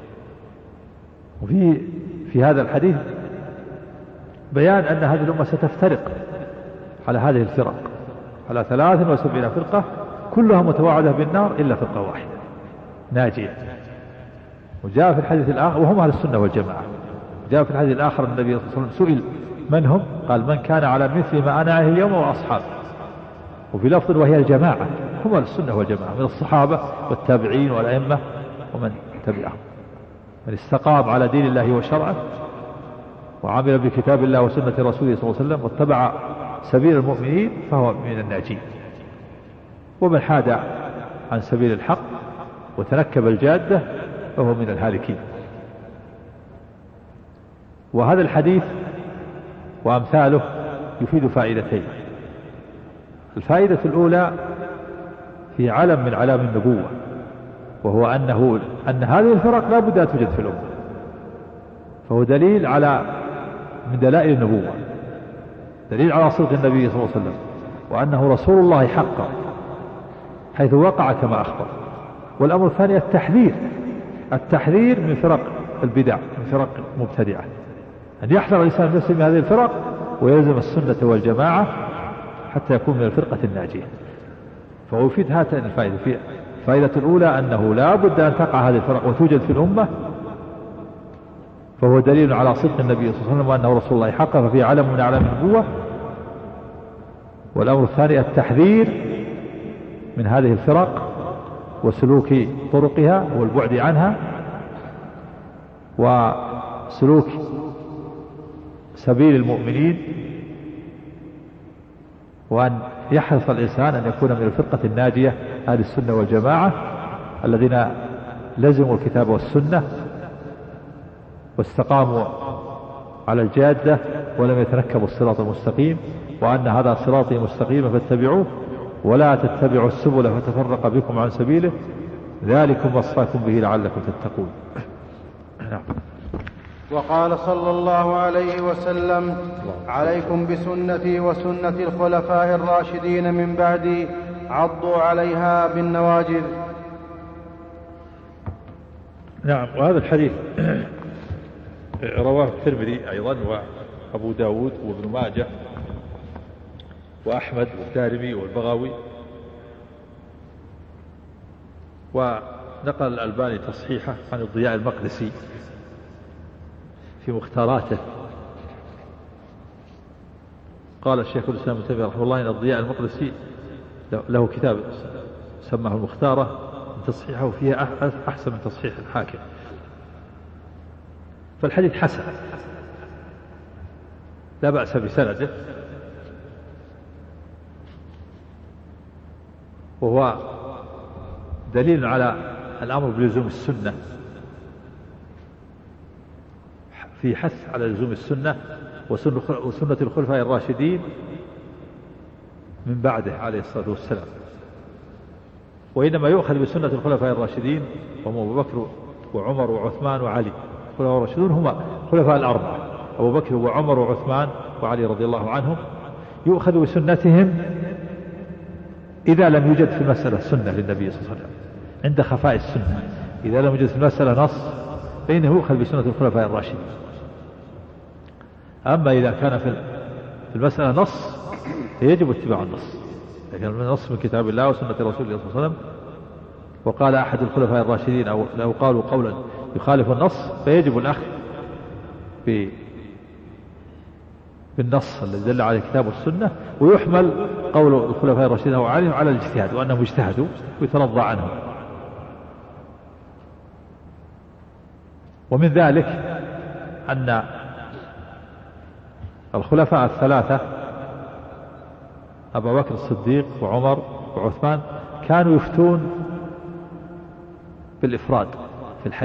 وفي هذا الحديث بيان أن هذه الأمة ستفترق على هذه الفرق، على 73 فرقة كلها متوعدة بالنار إلا فرقة واحدة ناجية. وجاء في الحديث الآخر وهم أهل السنة والجماعة، جاء في الحديث الآخر النبي صلى الله عليه وسلم سئل من هم؟ قال: من كان على مثل ما أنا عليه اليوم وأصحابي. وفي لفظ: وهي الجماعة، هم أهل السنة والجماعة من الصحابة والتابعين والأئمة ومن تبعهم، من استقام على دين الله وشرعه وعمل بكتاب الله وسنة رسوله صلى الله عليه وسلم واتبع سبيل المؤمنين فهو من الناجين، ومن حاد عن سبيل الحق وتنكب الجادة فهو من الهالكين. وهذا الحديث وأمثاله يفيد فائدتين. الفائدة الأولى في علم من علام النبوة، وهو أن هذه الفرق لا بد أن توجد في الأمة، فهو دليل من دلائل النبوة، دليل على صدق النبي صلى الله عليه وسلم وأنه رسول الله حقا حيث وقع كما أخبر. والأمر الثاني التحذير من فرق البدع، من فرق المبتدعة، أن يحذر الإنسان المسلم من هذه الفرق ويلزم السنة والجماعة حتى يكون من الفرقة الناجية. فهو يفيد هاتين الفائدة. الفائدة الأولى أنه لا بد أن تقع هذه الفرق وتوجد في الأمة، فهو دليل على صدق النبي صلى الله عليه وسلم وأنه رسول الله حقا، ففيه علم من أعلام النبوة. والأمر الثاني التحذير من هذه الفرق وسلوك طرقها والبعد عنها وسلوك سبيل المؤمنين، وأن يحرص الإنسان أن يكون من الفرقة الناجية أهل السنة والجماعة الذين لزموا الكتاب والسنة واستقاموا على الجادة ولم يتنكبوا الصراط المستقيم، وأن هذا صراطي مستقيما فاتبعوه ولا تتبعوا السبل فتفرق بكم عن سبيله ذلكم وصاكم به لعلكم تتقون. وقال صلى الله عليه وسلم: عليكم بسنتي وسنة الخلفاء الراشدين من بعدي، عضوا عليها بالنواجذ. نعم. وهذا الحديث رواه الترمذي أيضا وأبو داود وابن ماجه وأحمد والدارمي والبغوي، ونقل الألباني تصحيحه عن الضياء المقدسي في مختاراته. قال الشيخ الإسلام ابن تيمية رحمه الله إن الضياء المقدسي له كتاب سماه المختارة، تصحيحه فيها أحسن من تصحيح الحاكم. فالحديث حسن لا بأس بسنده، وهو دليل على الأمر بلزوم السنة، في حث على لزوم السنة وسنة الخلفاء الراشدين من بعده عليه الصلاة والسلام. وإنما يؤخذ بسنة الخلفاء الراشدين وهم أبو بكر وعمر وعثمان وعلي. الخلفاء الراشدون هم خلفاء الأربعة أبو بكر وعمر وعثمان وعلي رضي الله عنهم. يؤخذ بسنتهم إذا لم يوجد في المسألة سنة للنبي صلى الله عليه وسلم عند خفاء السنة. إذا لم يوجد في المسألة نص فإنه يؤخذ بسنة الخلفاء الراشدين. أما إذا كان في المسألة نص فيجب اتباع النص. لكن النص من كتاب الله وسنة رسول الله صلى الله عليه وسلم وقال أحد الخلفاء الراشدين أو لو قالوا قولا يخالف النص فيجب الأخذ بالنص الذي دل على الكتاب والسنة، ويحمل قول الخلفاء الراشدين أو عليهم على الاجتهاد وأنهم اجتهدوا ويترضى عنهم. ومن ذلك أن الخلفاء الثلاثة أبا بكر الصديق وعمر وعثمان كانوا يفتون بالإفراد في الحج.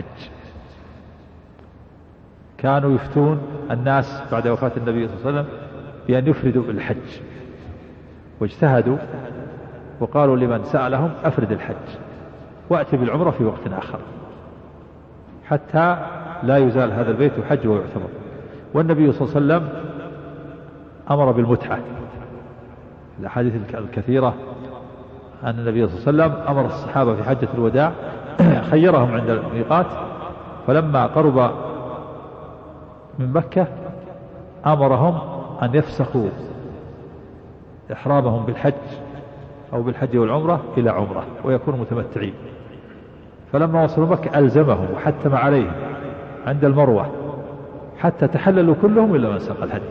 كانوا يفتون الناس بعد وفاة النبي صلى الله عليه وسلم بأن يفردوا بالحج، واجتهدوا وقالوا لمن سألهم أفرد الحج وأتي بالعمرة في وقت آخر حتى لا يزال هذا البيت يحج ويعتمر. والنبي صلى الله عليه وسلم أمر بالمتعة. الأحاديث الكثيرة أن النبي صلى الله عليه وسلم أمر الصحابة في حجة الوداع خيرهم عند الميقات، فلما قرب من مكة أمرهم أن يفسخوا إحرامهم بالحج أو بالحج والعمرة إلى عمرة ويكونوا متمتعين. فلما وصلوا مكة ألزمهم وحتم عليهم عند المروة حتى تحللوا كلهم إلا من ساق الهدي.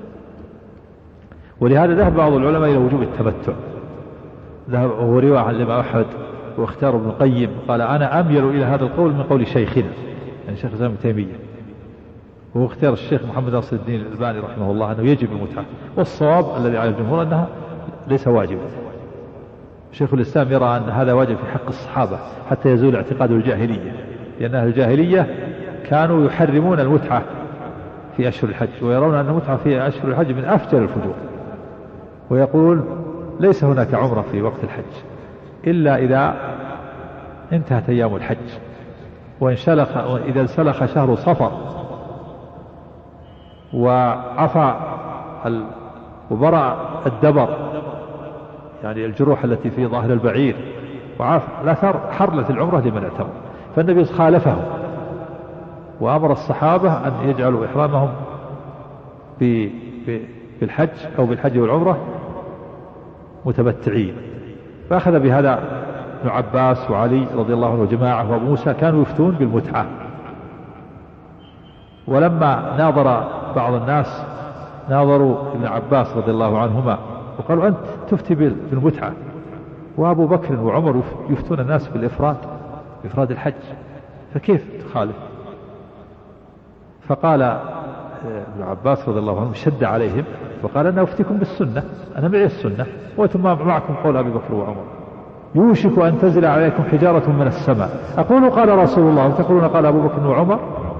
ولهذا ذهب بعض العلماء إلى وجوب التمتع. ذهب وهو رواية عن الإمام أحمد واختار ابن القيم قال أنا أميل إلى هذا القول من قول شيخنا يعني شيخ الإسلام ابن تيمية، وهو اختيار الشيخ محمد ناصر الدين الألباني رحمه الله أنه يجب المتعة، والصواب الذي على الجمهور أنها ليس واجبا. شيخ الإسلام يرى أن هذا واجب في حق الصحابة حتى يزول اعتقاد الجاهلية، لأن أهل الجاهلية كانوا يحرمون المتعة في أشهر الحج ويرون أن المتعة في أشهر الحج من أفجر الفجور، ويقول ليس هناك عمرة في وقت الحج إلا إذا انتهت أيام الحج وإذا انسلخ شهر صفر وعفى وبرأ الدبر يعني الجروح التي في ظاهر البعير وعفى الأثر حرلت العمرة لمن اعتمر. فالنبي خالفه وأمر الصحابة أن يجعلوا إحرامهم بالحج أو بالحج والعمرة متمتعين. فأخذ بهذا ابن عباس وعلي رضي الله عنه وجماعة وأبو موسى كانوا يفتون بالمتعة. ولما ناظر بعض الناس ناظروا ابن عباس رضي الله عنهما وقالوا أنت تفتي بالمتعة وأبو بكر وعمر يفتون الناس بالإفراد بإفراد الحج فكيف تخالف؟ فقال ابن عباس رضي الله عنه شد عليهم وقال أنا أفتيكم بالسنة، أنا معي السنة وأنتم معكم قول أبي بكر وعمر. يوشك أن تنزل عليكم حجارة من السماء أقول قال رسول الله وتقولون قال أبو بكر وعمر.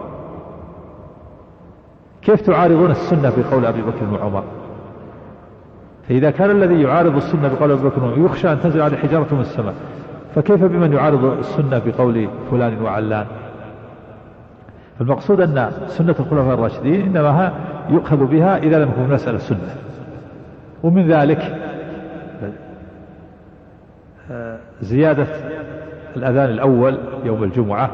كيف تعارضون السنة بقول أبي بكر وعمر؟ فإذا كان الذي يعارض السنة بقول أبي بكر وعمر يخشى أن تنزل عليه حجارة من السماء، فكيف بمن يعارض السنة بقول فلان وعلان؟ المقصود أن سنة الخلفاء الراشدين إنما يؤخذ بها إذا لم يكن مسألة سنة. ومن ذلك زيادة الأذان الأول يوم الجمعة،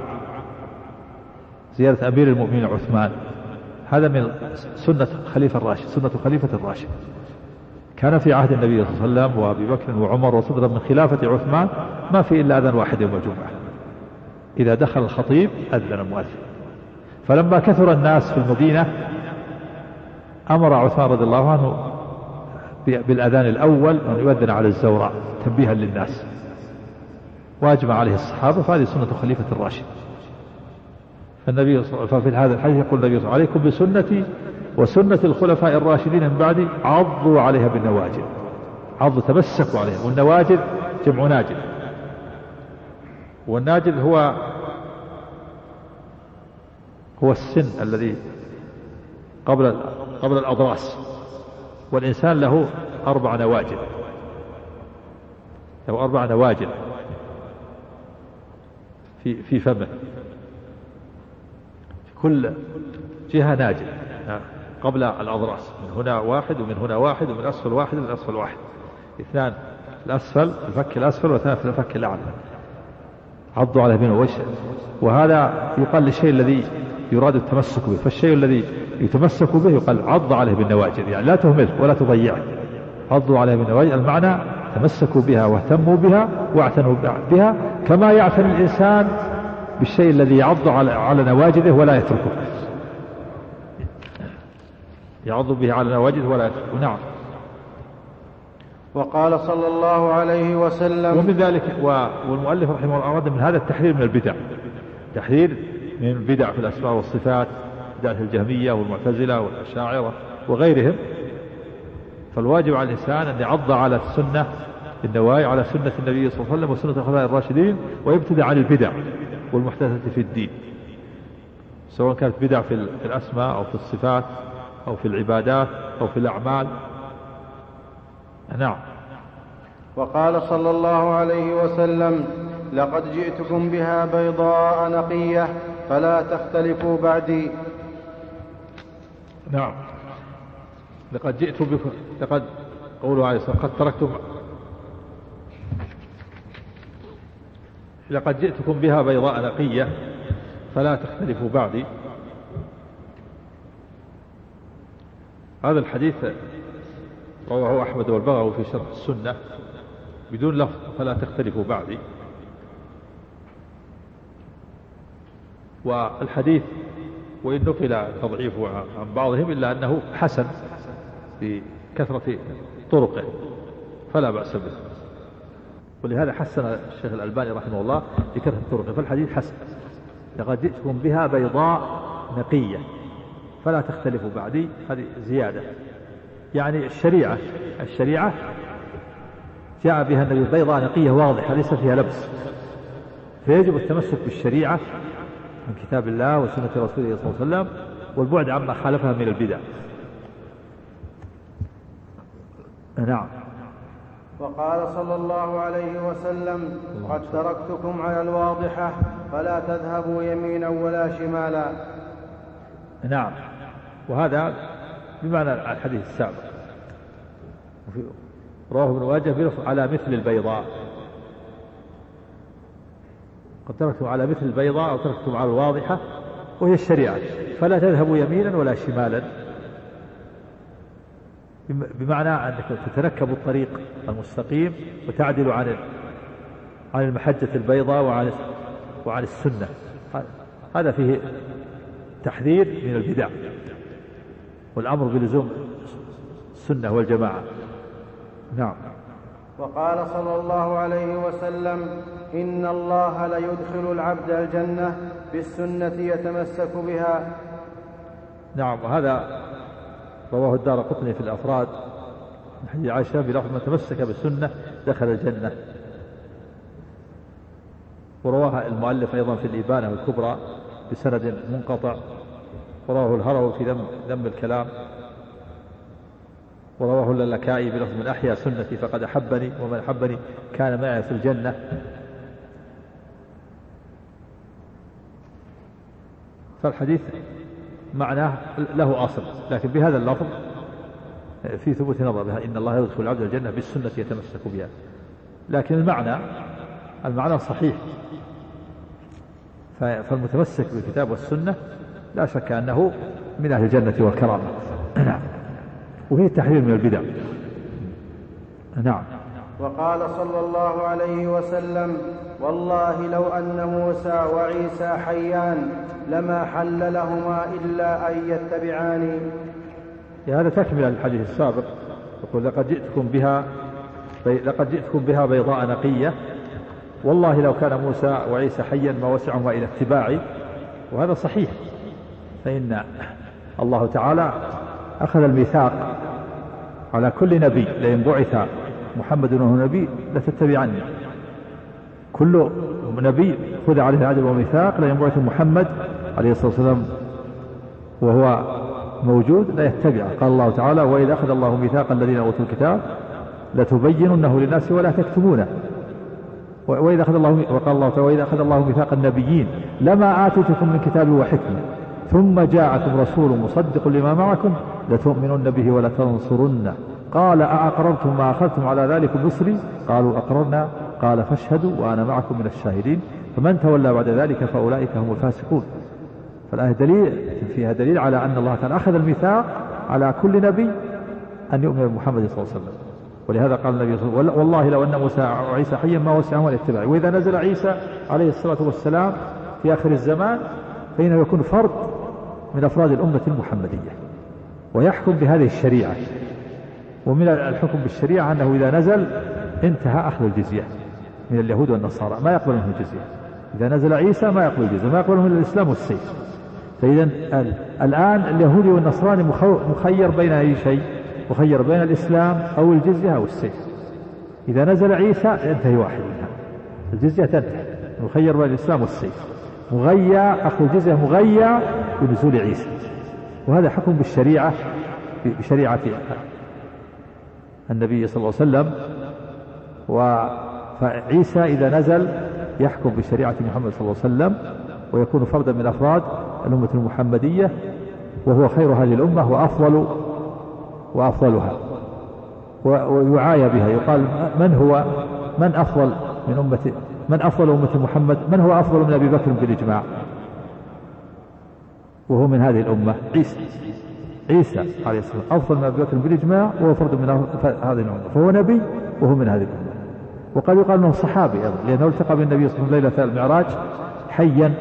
زيادة أمير المؤمنين عثمان، هذا من سنة خليفة الراشد، سنة خليفة الراشد. كان في عهد النبي صلى الله عليه وسلم وأبي بكر وعمر وصدرا من خلافة عثمان ما في إلا أذان واحد يوم الجمعة، إذا دخل الخطيب أذن المؤذن. فلما كثر الناس في المدينة أمر عثمان رضي الله عنه بالأذان الأول أن يؤذن على الزوراء تنبيها للناس، واجمع عليه الصحابة، فهذه سنة خليفة الراشد. ففي هذا الحديث يقول النبي صلى الله عليه وسلم عليكم بسنتي وسنة الخلفاء الراشدين من بعدي عضوا عليها بالنواجذ. عض تمسكوا عليها، والنواجذ جمع ناجذ، والناجذ هو السن الذي قبل الأضراس. والإنسان له 4 نواجذ، له 4 نواجذ في فمه، في كل جهة ناجذ قبل الأضراس، من هنا واحد ومن هنا واحد ومن أسفل واحد ومن أسفل واحد، 2 الأسفل الفك الأسفل و2 في الفك الأعلى، عضوا على بين وجه. وهذا يقال للشيء الذي يراد التمسك به، فالشيء الذي يتمسك به يقال عض عليه بالنواجذ، يعني لا تهمله ولا تضيعه، عضوا عليه بالنواجذ، المعنى تمسكوا بها واهتموا بها واعتنوا بها، كما يعتني الإنسان بالشيء الذي يعض على نواجذه ولا يتركه، يعض به على نواجذه ولا يتركه. نعم. وقال صلى الله عليه وسلم. ومن ذلك والمؤلف رحمه الله أراد من هذا التحذير من البدع، تحذير من البدع في الأسماء والصفات، بدعة الجهمية والمعتزلة والأشاعرة وغيرهم. فالواجب على الإنسان أن يعض على السنة النواهي، على سنة النبي صلى الله عليه وسلم وسنة الخلفاء الراشدين، ويبتدع عن البدع والمحدثات في الدين، سواء كانت بدع في الأسماء أو في الصفات أو في العبادات أو في الأعمال. نعم. وقال صلى الله عليه وسلم: لقد جئتكم بها بيضاء نقية فلا تختلفوا بعدي. نعم. لقد جئت بكم، لقد قولوا عليه الصلاة والسلام: قد تركتم، لقد جئتكم بها بيضاء نقية فلا تختلفوا بعدي. هذا الحديث رواه أحمد والبغوي في شرح السنة بدون لفظ فلا تختلفوا بعدي. والحديث وإن نقل تضعيفه عن بعضهم إلا أنه حسن بكثرة طرقه فلا بأس به، ولهذا حسن الشيخ الألباني رحمه الله بكثرة طرقه، فالحديث حسن. لقد جئتكم بها بيضاء نقية فلا تختلفوا بعدي، هذه زيادة، يعني الشريعة جاء بها النبي بيضاء نقية واضحة ليس فيها لبس، فيجب التمسك بالشريعة من كتاب الله وسنة رسوله صلى الله عليه وسلم، والبعد عما خالفها من البدع. نعم. وقال صلى الله عليه وسلم: قد تركتكم على الواضحة فلا تذهبوا يمينا ولا شمالا. نعم. وهذا بمعنى الحديث السابق، رواه ابن ماجه بلفظ على مثل البيضاء، قد تركتم على مثل البيضاء أو تركتم على الواضحة، وهي الشريعة، فلا تذهبوا يمينا ولا شمالا، بمعنى أنك تتركبوا الطريق المستقيم وتعدلوا عن المحجة البيضاء وعن السنة. هذا فيه تحذير من البدع والأمر بلزوم السنة والجماعة. نعم. وقال صلى الله عليه وسلم: إن الله ليدخل العبد الجنة بالسنة يتمسك بها. نعم. وهذا رواه الدارقطني في الأفراد من حديث عائشة بلفظ: من تمسك بالسنة دخل الجنة. ورواها المؤلف أيضا في الإبانة الكبرى بسند منقطع، ورواه الهروي في ذم الكلام، ورواه اللالكائي بلفظ: من أحيا سنتي فقد أحبني ومن أحبني كان معي في الجنة. فالحديث معناه له أصل، لكن بهذا اللفظ في ثبوت نظر بها: إن الله يدخل العبد الجنة بالسنة يتمسك بها. لكن المعنى صحيح، فالمتمسك بالكتاب والسنة لا شك أنه من أهل الجنة والكرامة. نعم. وهي التحذير من البدع. نعم. وقال صلى الله عليه وسلم: والله لو أن موسى وعيسى حيان لما حل لهما إلا أن يتبعاني. هذا تكمل الحديث السابق، يقول: لقد جئتكم بها بيضاء نقية، والله لو كان موسى وعيسى حيا ما وسعهما إلى اتباعي. وهذا صحيح، فإن الله تعالى أخذ الميثاق على كل نبي: لئن بعث محمد وهو نبي لتتبعني. كل نبي خذ عليه العهد والميثاق: لئن بعث محمد عليه الصلاة والسلام وهو موجود لا يتبعه. قال الله تعالى: وإذا أخذ الله ميثاق الذين أوتوا الكتاب لتبيننه للناس ولا تكتمونه. وإذا أخذ الله، وقال الله تعالى: وإذا أخذ الله ميثاق النبيين لما آتيتكم من كتاب وحكمة ثم جاءكم رسول مصدق لما معكم لتؤمنن به ولتنصرنه. قال: أأقررتم ما أخذتم على ذلك مصري؟ قالوا: أقررنا. قال: فاشهدوا وأنا معكم من الشاهدين. فمن تولى بعد ذلك فأولئك هم الفاسقون. فالآية فيها دليل على أن الله تعالى أخذ الميثاق على كل نبي أن يؤمن بمحمد صلى الله عليه وسلم. ولهذا قال النبي صلى الله عليه وسلم: والله لو أن موسى وعيسى حيا ما وسعهم الاتباع. وإذا نزل عيسى عليه الصلاة والسلام في آخر الزمان فإنه يكون فرد من أفراد الأمة المحمدية ويحكم بهذه الشريعة. ومن الحكم بالشريعة أنه إذا نزل انتهى أخذ الجزية من اليهود والنصارى، ما يقبل منه الجزية. إذا نزل عيسى ما يقبل الجزية، ما يقبل منه الإسلام والسيف. فإذا الآن اليهودي والنصراني مخير بين أي شيء، مخير بين الإسلام أو الجزية أو السيف. إذا نزل عيسى ينتهي واحد منها، الجزية تنتهي، مخير بين الإسلام والسيف. مغيى أخذ الجزية مغيى بنزول عيسى. وهذا حكم بالشريعة، بشريعة النبي صلى الله عليه وسلم. فعيسى إذا نزل يحكم بشريعة محمد صلى الله عليه وسلم ويكون فردا من أفراد الأمة المحمدية، وهو خير هذه الأمة وأفضلها، ويعايى بها. يقال: من أفضل أمة محمد؟ من هو أفضل من أبي بكر بالإجماع؟ وهو من هذه الأمة عيسى عليه السلام أفضل من أبي بكر بالإجماع، وهو فرد من هذه الأمة، فهو نبي وهو من هذه الأمة. وقد يقال أنه صحابي أيضا، لأنه التقى بالنبي صلى الله عليه وسلم ليلة المعراج حيا،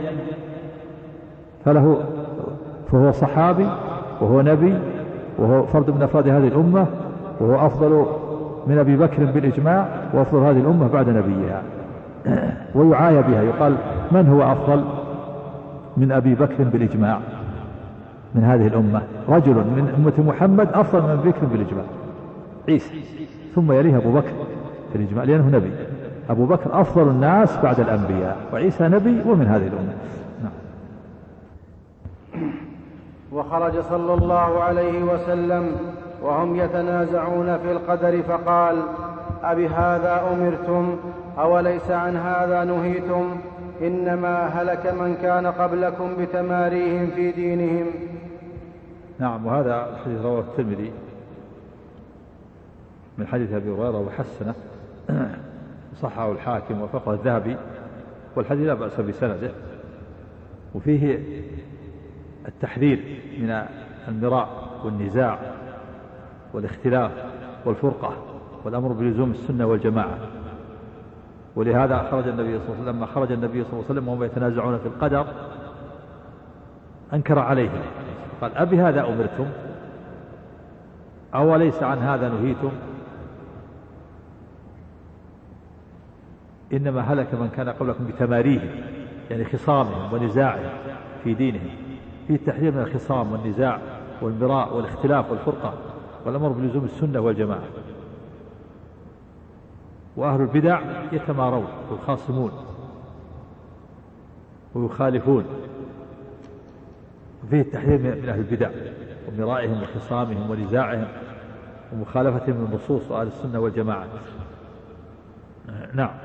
فهو صحابي وهو نبي وهو فرد من أفراد هذه الأمة، وهو أفضل من أبي بكر بالإجماع، وأفضل هذه الأمة بعد نبيها. ويعايى بها، يقال: من هو أفضل من أبي بكر بالإجماع من هذه الأمة؟ رجل من أمة محمد أفضل من أبي بكر بالإجماع، عيسى، ثم يليه أبو بكر بالإجماع لأنه نبي. أبو بكر أفضل الناس بعد الأنبياء، وعيسى نبي ومن هذه الأمة. نعم. وخرج صلى الله عليه وسلم وهم يتنازعون في القدر فقال: أبهذا أمرتم أوليس عن هذا نهيتم؟ إنما هلك من كان قبلكم بتماريهم في دينهم. نعم. وهذا الحديث رواه الترمذي من حديث أبي هريرة وحسنه، صححه الحاكم وفقه الذهبي، والحديث لا بأس بسنده. وفيه التحذير من المراء والنزاع والاختلاف والفرقة، والأمر بلزوم السنة والجماعة. ولهذا خرج النبي صلى الله عليه وسلم، لما خرج النبي صلى الله عليه وسلم وهم يتنازعون في القدر أنكر عليهم، قال: أبي هذا أمرتم أوليس عن هذا نهيتم؟ إنما هلك من كان قبلكم بتماريهم، يعني خصامهم ونزاعهم في دينهم. فيه التحذير من الخصام والنزاع والمراء والاختلاف والفرقة، والأمر بلزوم السنة والجماعة. وأهل البدع يتمارون ويخاصمون ويخالفون، وفيه التحذير من أهل البدع ومرائهم وخصامهم ونزاعهم ومخالفتهم من النصوص وأهل السنة والجماعة. نعم.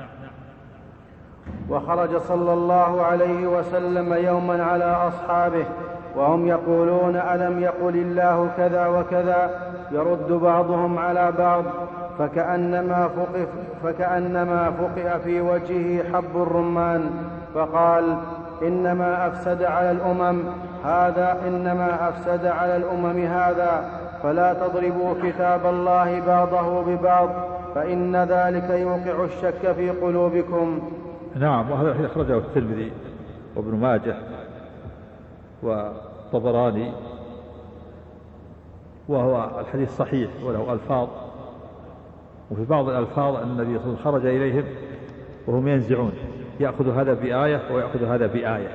وخرج صلى الله عليه وسلم يوما على أصحابه وهم يقولون: ألم يقل الله كذا وكذا؟ يرد بعضهم على بعض، فكأنما فقئ في وجهه حب الرمان، فقال: إنما أفسد على الأمم هذا، فلا تضربوا كتاب الله بعضه ببعض، فإن ذلك يوقع الشك في قلوبكم. نعم. وهذا الحديث أخرجه الترمذي وابن ماجه والطبراني، وهو الحديث صحيح وله ألفاظ. وفي بعض الألفاظ أن النبي صلى الله عليه وسلم خرج إليهم وهم ينزعون، يأخذ هذا بآية ويأخذ هذا بآية.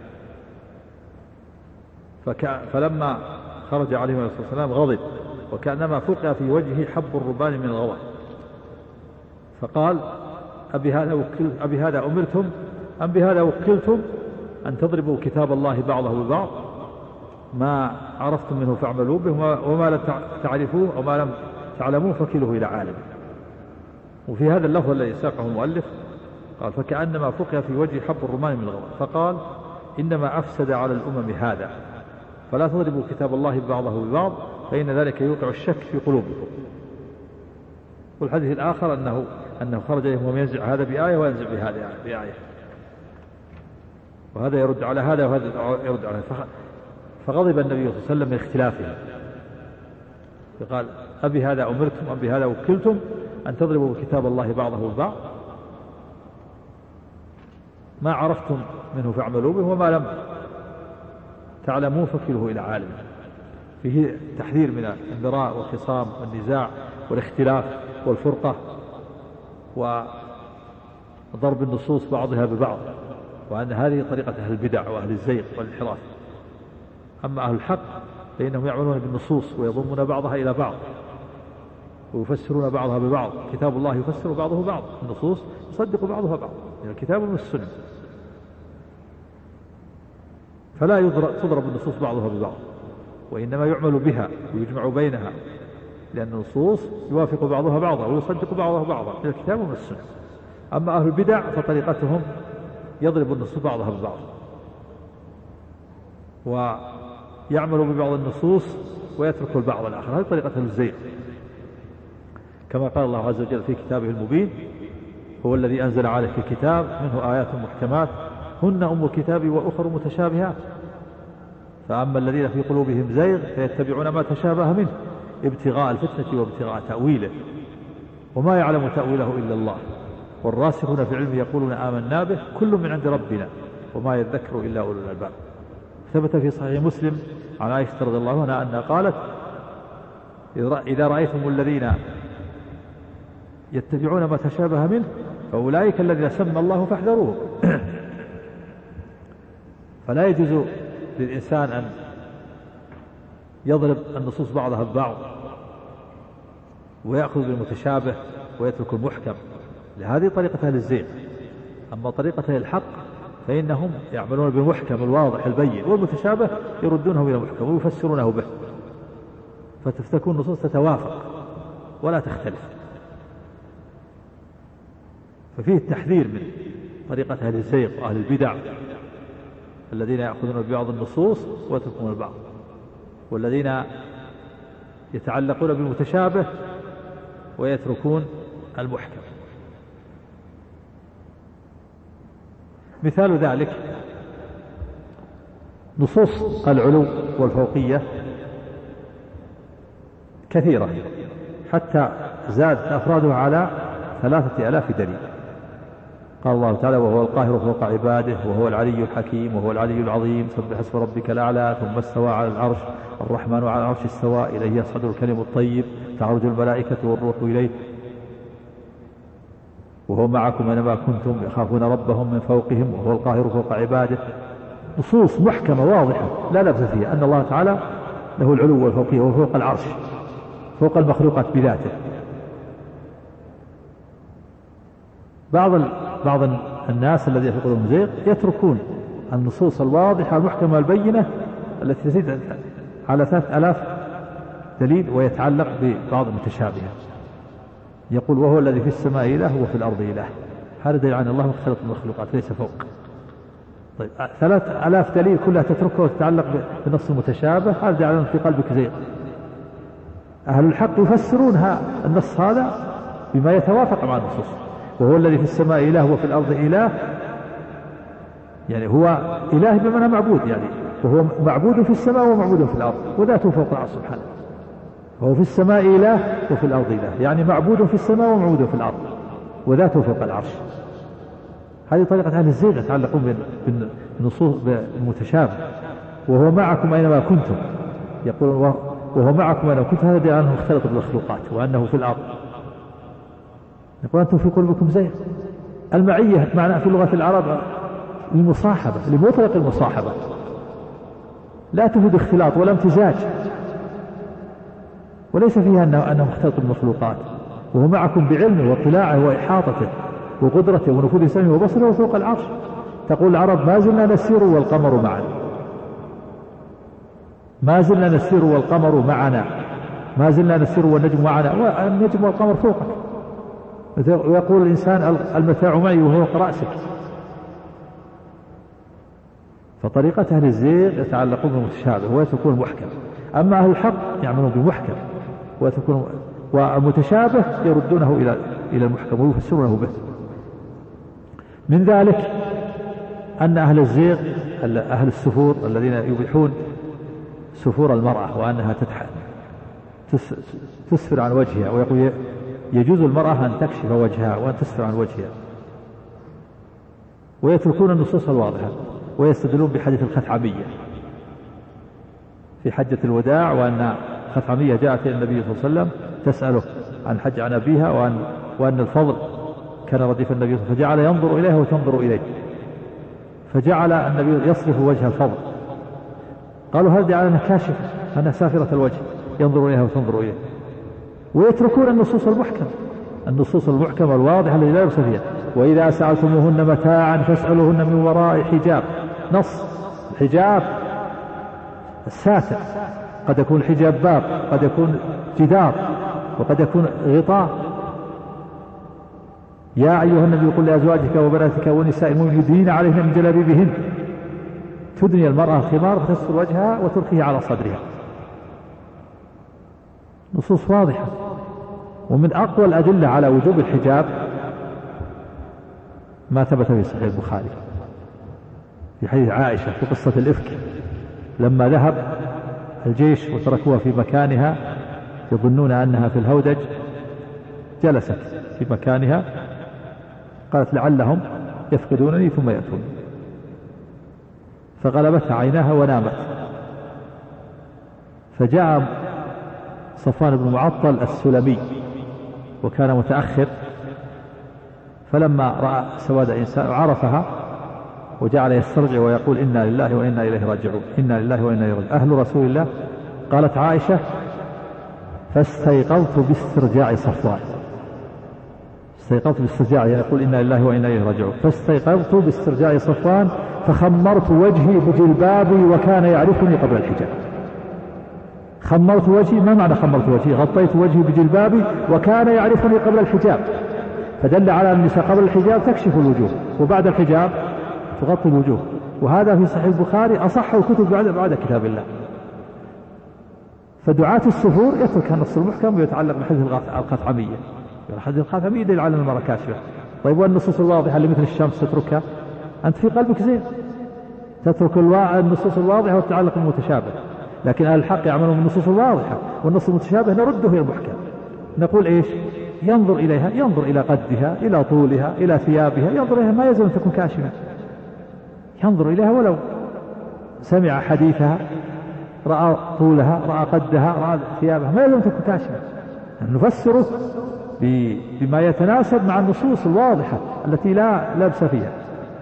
فلما خرج عليه الصلاة والسلام غضب، وكأنما فقع في وجهه حب الربان من الغضب، فقال: أبي هذا أمرتم أم بهذا وكلتم أن تضربوا كتاب الله بعضه ببعض؟ ما عرفتم منه فاعملوا به وما لم تعرفوه وما لم تعلموه فكلوه إلى عالم. وفي هذا اللفظ الذي ساقه المؤلف قال فكأنما فقه في وجه حب الرمان من الغمام، فقال إنما أفسد على الأمم هذا فلا تضربوا كتاب الله بعضه ببعض فإن ذلك يوقع الشك في قلوبكم. والحديث الآخر أنه خرج إليهم وهم ينزع هذا بآية وينزع بآية، وهذا يرد على هذا وهذا يرد على هذا. فغضب النبي صلى الله عليه وسلم من اختلافهم، فقال أبي هذا أمرتم أم بهذا وكلتم أن تضربوا كتاب الله بعضه ببعض، ما عرفتم منه فاعملوا به وما لم تعلموه فكلوه إلى عالم. فيه تحذير من المراء والخصام والنزاع والاختلاف والفرقة وضرب النصوص بعضها ببعض، وأن هذه طريقة أهل البدع وأهل الزيغ والانحراف. أما أهل الحق فإنهم يعملون بالنصوص ويضمون بعضها إلى بعض ويفسرون بعضها ببعض. كتاب الله يفسر بعضه بعض، النصوص يصدق بعضها بعض من الكتاب ومن السنة، فلا تضرب النصوص بعضها ببعض، وإنما يعمل بها ويجمع بينها، لأن النصوص يوافق بعضها بعضا ويصدق بعضها بعضا من الكتاب ومن السنة. أما أهل البدع فطريقتهم يضرب النصوص بعضها ببعض ويعمل ببعض النصوص ويترك البعض الآخر، هذه طريقة الزيغ. كما قال الله عز وجل في كتابه المبين هو الذي أنزل عليك الكتاب منه آيات محكمات هن أم الكتاب وأخر متشابهات فأما الذين في قلوبهم زيغ فيتبعون ما تشابه منه ابتغاء الفتنة وابتغاء تأويله وما يعلم تأويله إلا الله والراسخون في العلم يقولون آمنا به كل من عند ربنا وما يذكر إلا أولو الألباب. ثبت في صحيح مسلم عن عائشة رضي الله عنها أنها قالت إذا رأيتم الذين يتبعون ما تشابه منه فأولئك الذين سمى الله فاحذروه. فلا يجوز للإنسان أن يضرب النصوص بعضها ببعض ويأخذ بالمتشابه ويترك المحكم، لهذه طريقة أهل الزيغ. أما طريقة الحق فإنهم يعملون بالمحكم الواضح البين والمتشابه يردونه إلى المحكم ويفسرونه به، فتكون النصوص تتوافق ولا تختلف. ففيه التحذير من طريقة أهل الزيغ وأهل البدع الذين يأخذون ببعض النصوص ويتركون البعض، والذين يتعلقون بالمتشابه ويتركون المحكم. مثال ذلك نصوص العلو والفوقية كثيرة حتى زادت أفرادها على 3000 دليل. قال الله تعالى وهو القاهر فوق عباده وهو العلي الحكيم وهو العلي العظيم سبح اسم ربك الأعلى ثم استوى على العرش الرحمن على العرش استوى إليه يصعد الكلم الطيب تعرج الملائكة والروح إليه وهو معكم أينما كنتم يخافون ربهم من فوقهم وهو القاهر فوق عباده. نصوص محكمة واضحة لا لبس فيها أن الله تعالى له العلو والفوقية وهو فوق العرش فوق المخلوقات بذاته. بعض الناس الذين في قلوبهم زيغ يتركون النصوص الواضحة المحكمة البينة التي تزيد على 3000 دليل ويتعلق ببعض المتشابهات. يقول وهو الذي في السماء إله وفي الأرض إله، هذا دليل عن الله مختلط المخلوقات ليس فوق. طيب 3000 دليل كلها تتركها وتتعلق بنص متشابه، هذا دليل على في قلبك زيغ. أهل الحق يفسرون النص هذا بما يتوافق مع النصوص. وهو الذي في السماء إله وفي الأرض إله، يعني هو إله بمعنى معبود، يعني وهو معبود في السماء ومعبود في الأرض وذاته فوق العرش سبحانه. وهو في السماء إله وفي الأرض إله، يعني معبود في السماء ومعبود في الأرض وذاته فوق العرش. هذه طريقة أهل الزيغ يتعلقون بالنصوص بالمتشابه. وهو معكم أينما كنتم، يقول وهو معكم أينما كنتم، هذا دليل أنه مختلط بالمخلوقات وأنه في الأرض. يقول أنتم في قلوبكم زيغ. المعية معنى في لغة العرب المصاحبة لمطلق المصاحبة، لا تفيد اختلاط ولا امتزاج، وليس فيها أنه مختلط بالمخلوقات. وهو معكم بعلمه واطلاعه وإحاطته وقدرته ونفوذ سمعه وبصره وفوق العرش. تقول العرب ما زلنا نسير والقمر معنا. ما زلنا نسير والقمر معنا، ما زلنا نسير والنجم معنا، والنجم والقمر فوقك. ويقول الإنسان المتاع معي وهو رأسك. فطريقة أهل الزيغ يتعلقون بالمتشابه ويتركون المحكم، أما أهل الحق يعملون بالمحكم والمتشابه يردونه إلى المحكم ويفسرونه به. من ذلك أن أهل الزيغ أهل السفور الذين يبيحون سفور المرأة وأنها تسفر عن وجهها، ويقول يجوز المرأة أن تكشف وجهها وأن تسفر عن وجهها، ويتركون النصوص الواضحة ويستدلون بحديث الخثعمية في حجة الوداع، وأن الخثعمية جاءت إلى النبي صلى الله عليه وسلم تسأله عن حج عن أبيها، وأن الفضل كان رديف النبي صلى الله عليه وسلم، فجعل ينظر إليها وتنظر إليه، فجعل النبي يصرف وجه الفضل. قالوا هل دي على كاشفة أنها سافرة الوجه ينظر إليها وتنظر إليه. ويتركون النصوص المحكمة، النصوص المحكمة الواضحة التي لا يرسل فيها. وإذا سألتموهن متاعا فاسألوهن من وراء حجاب. نص الحجاب الساتر، قد يكون الحجاب باب، قد يكون جدار، وقد يكون غطاء. يا أيها النبي قل لأزواجك وبناتك ونساء المؤمنين يدنين عليهن من جلابيبهن. تدني المرأة الخمار فتستر وجهها وتلقيه على صدرها. نصوص واضحة. ومن أقوى الأدلة على وجوب الحجاب ما ثبت في صحيح البخاري في حديث عائشة في قصة الإفك، لما ذهب الجيش وتركوها في مكانها يظنون أنها في الهودج، جلست في مكانها قالت لعلهم يفقدونني ثم يأتون، فغلبتها عيناها ونامت. فجاء صفوان بن معطل السلمي وكان متأخر، فلما رأى سواد إنسان عرفها وجعل يسترجع ويقول إنا لله وإنا إليه راجعون، إنا لله وإنا إليه راجعون، أهل رسول الله. قالت عائشة فاستيقظت باسترجاع صفوان، استيقظت باسترجاع يقول إنا لله وإنا إليه راجعون، فاستيقظت باسترجاع صفوان فخمرت وجهي بجلبابي وكان يعرفني قبل الحجاب. خمرت وجهي، ما معنى خمرت وجهي؟ غطيت وجهي بجلبابي وكان يعرفني قبل الحجاب، فدل على أن النساء قبل الحجاب تكشف الوجوه وبعد الحجاب تغطي الوجوه. وهذا في صحيح البخاري أصح الكتب بعد كتاب الله. فدعاة السفور يترك النص المحكم ويتعلق بحديث الخثعمية. حديث الخثعمية يدل على المرأة كاشفة. طيب والنصوص الواضحة اللي مثل الشمس تتركها؟ أنت في قلبك زين تترك النصوص الواضحة وتتعلق بالمتشابه. لكن أهل الحق يعملون بالنصوص الواضحة، والنص المتشابه نرده إلى المحكم. نقول إيش؟ ينظر إليها، ينظر إلى قدها، إلى طولها، إلى ثيابها، ينظر إليها، ما يلزم أن تكون كاشفة، ينظر إليها ولو سمع حديثها، رأى طولها، رأى قدها، رأى ثيابها، ما يلزم أن تكون كاشفة. نفسره بما يتناسب مع النصوص الواضحة التي لا لبس فيها.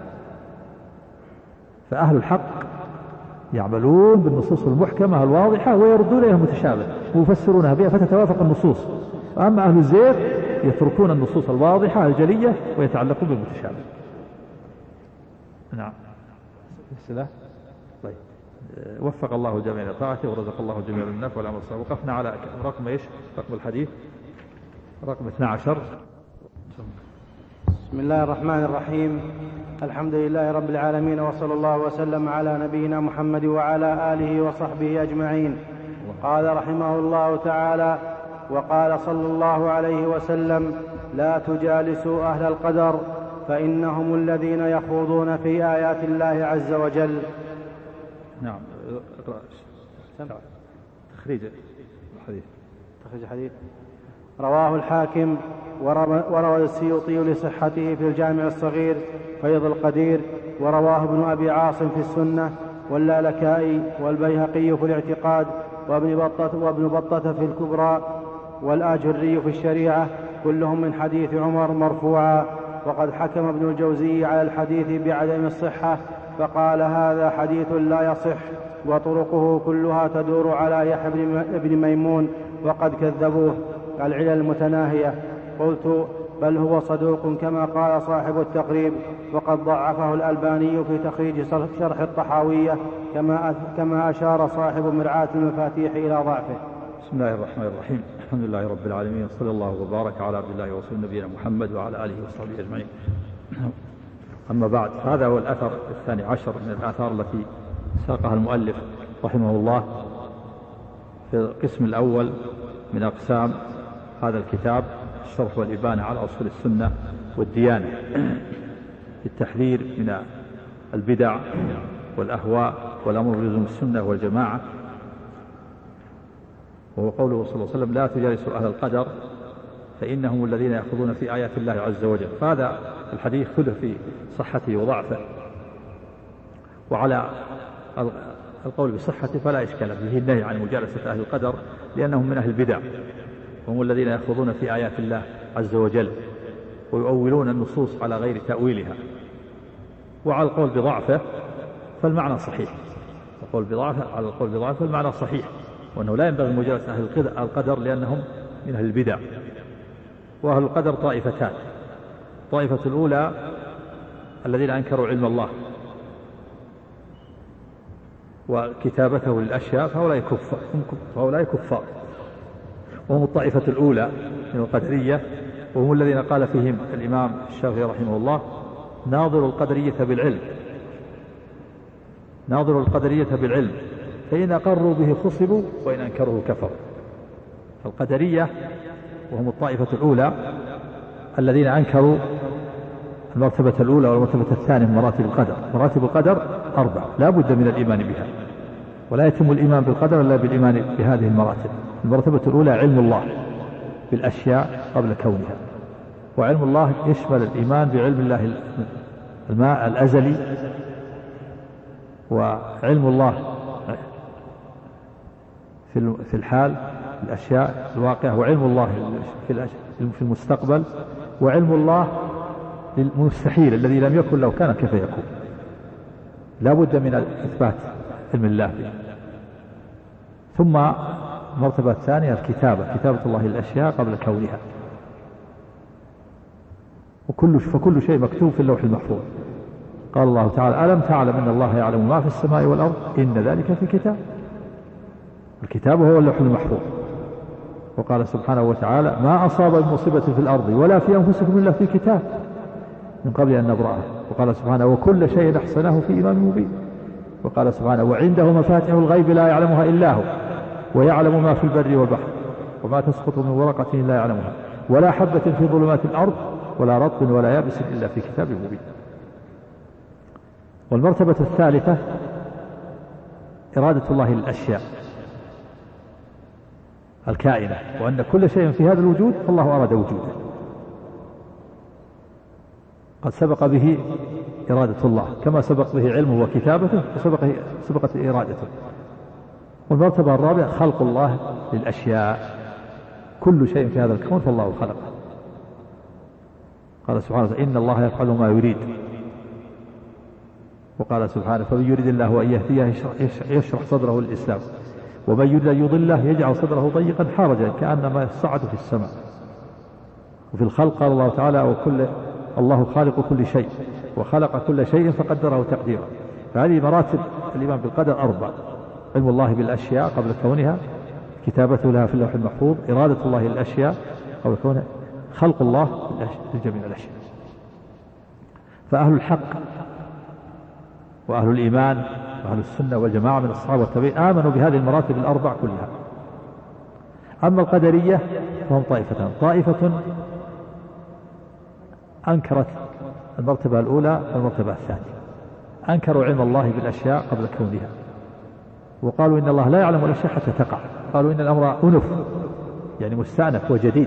فأهل الحق يعملون بالنصوص المحكمة الواضحة ويردون إليها المتشابه ويفسرونها بها فتتوافق النصوص. أما أهل الزيغ يتركون النصوص الواضحة الجلية ويتعلقون بالمتشابه. نعم. السلام. طيب. وفق الله جميع لطاعته ورزق الله جميع النفع والعمل الصالح. وقفنا على رقم ايش؟ رقم الحديث رقم 12. بسم الله الرحمن الرحيم. الحمد لله رب العالمين، وصلى الله وسلم على نبينا محمد وعلى آله وصحبه أجمعين. قال رحمه الله تعالى: وقال صلى الله عليه وسلم: لا تجالسوا أهل القدر فإنهم الذين يخوضون في آيات الله عز وجل. نعم. تخريج الحديث. رواه الحاكم وروى السيوطي لصحته في الجامع الصغير فيض القدير، ورواه ابن أبي عاصم في السنة، واللالكائي والبيهقي في الاعتقاد، وابن بطة في الكبرى، والآجري في الشريعة، كلهم من حديث عمر مرفوعا. وقد حكم ابن الجوزي على الحديث بعدم الصحة فقال: هذا حديث لا يصح، وطرقه كلها تدور على يحيى بن ميمون وقد كذبوه العلل المتناهية. قلت: بل هو صدوق كما قال صاحب التقريب، وقد ضعفه الألباني في تخريج شرح الطحاوية كما أشار صاحب مرعاة المفاتيح إلى ضعفه. بسم الله الرحمن الرحيم. الحمد لله رب العالمين، صلى الله وبارك على عبد الله ورسوله نبينا محمد وعلى آله وصحبه أجمعين. أما بعد، هذا هو الأثر 12 من الآثار التي ساقها المؤلف رحمه الله في القسم الأول من أقسام هذا الكتاب، الشرح والإبانة على أصول السنة والديانة، التحذير من البدع والأهواء والأمر بلزوم السنة والجماعة. وهو قوله صلى الله عليه وسلم: لا تجالسوا أهل القدر فإنهم الذين يأخذون في آيات الله عز وجل. فهذا الحديث خذ في صحته وضعفه، وعلى القول بصحته فلا إشكال فيه النهي عن مجالسة أهل القدر، لأنهم من أهل البدع، وهم الذين يأخذون في آيات الله عز وجل ويؤولون النصوص على غير تأويلها. وعلى القول بضعفه فالمعنى صحيح، القول بضعفه على القول بضعفه فالمعنى صحيح، وأنه لا ينبغي مجالسة أهل القدر لأنهم من أهل البدع. وأهل القدر طائفتان: طائفة الأولى الذين أنكروا علم الله وكتابته للأشياء، فهؤلاء كفار، وهم الطائفة الأولى من القدرية، وهم الذين قال فيهم الإمام الشافعي رحمه الله: ناظروا القدرية بالعلم، ناظروا القدرية بالعلم، فإن أقروا به خصبوا وإن أنكروه كفروا. القدرية وهم الطائفة الأولى الذين أنكروا المرتبة الأولى والمرتبة الثانية من مراتب القدر. مراتب القدر 4 لا بد من الإيمان بها، ولا يتم الإيمان بالقدر إلا بالإيمان بهذه المراتب. المرتبة الأولى علم الله بالأشياء قبل كونها، وعلم الله يشمل الإيمان بعلم الله الماء الأزلي، وعلم الله في الحال الأشياء الواقعة، وعلم الله في المستقبل، وعلم الله للمستحيل الذي لم يكن لو كان كيف يكون. لا بد من إثبات علم الله به. ثم المرتبة الثانية الكتابة، كتابة الله للأشياء قبل كونها، فكل شيء مكتوب في اللوح المحفوظ. قال الله تعالى: ألم تعلم أن الله يعلم ما في السماء والأرض إن ذلك في كتاب. الكتاب هو اللوح المحفوظ. وقال سبحانه وتعالى: ما أصاب من مصيبة في الأرض ولا في أنفسكم إلا في كتاب من قبل أن نبرأها. وقال سبحانه: وكل شيء أحصناه في إمام مبين. وقال سبحانه: وعنده مفاتح الغيب لا يعلمها إلا هو ويعلم ما في البر والبحر وما تسقط من ورقة لا يعلمها ولا حبة في ظلمات الأرض ولا رطب ولا يابس إلا في كتاب مبين. والمرتبة الثالثة إرادة الله للأشياء الكائنة، وأن كل شيء في هذا الوجود فالله أراد وجوده، قد سبق به إرادة الله كما سبق به علمه وكتابته وسبقت إرادته. والمرتبة الرابعة خلق الله للأشياء، كل شيء في هذا الكون فالله خلقه. قال سبحانه: إن الله يفعل ما يريد. وقال سبحانه: فمن يريد الله أن يهديه يشرح صدره للإسلام ومن يريد أن يضله يجعل صدره ضيقا حرجا كأنما يصعد في السماء. وفي الخلق قال الله تعالى: الله خالق كل شيء وخلق كل شيء فقدره تقديرا. فهذه مراتب الإيمان بالقدر 4: علم الله بالأشياء قبل كونها، كتابته لها في اللوح المحفوظ، إرادة الله للأشياء قبل كونها، خلق الله لجميع الأشياء. فأهل الحق وأهل الإيمان وأهل السنة والجماعة من الصحابة والتابعين آمنوا بهذه المراتب 4 كلها. أما القدرية فهم طائفتان: طائفة أنكرت المرتبة الأولى والمرتبة الثانية، أنكروا علم الله بالأشياء قبل كونها، وقالوا إن الله لا يعلم الأشياء حتى تقع، قالوا إن الأمر أنف يعني مستأنف وجديد.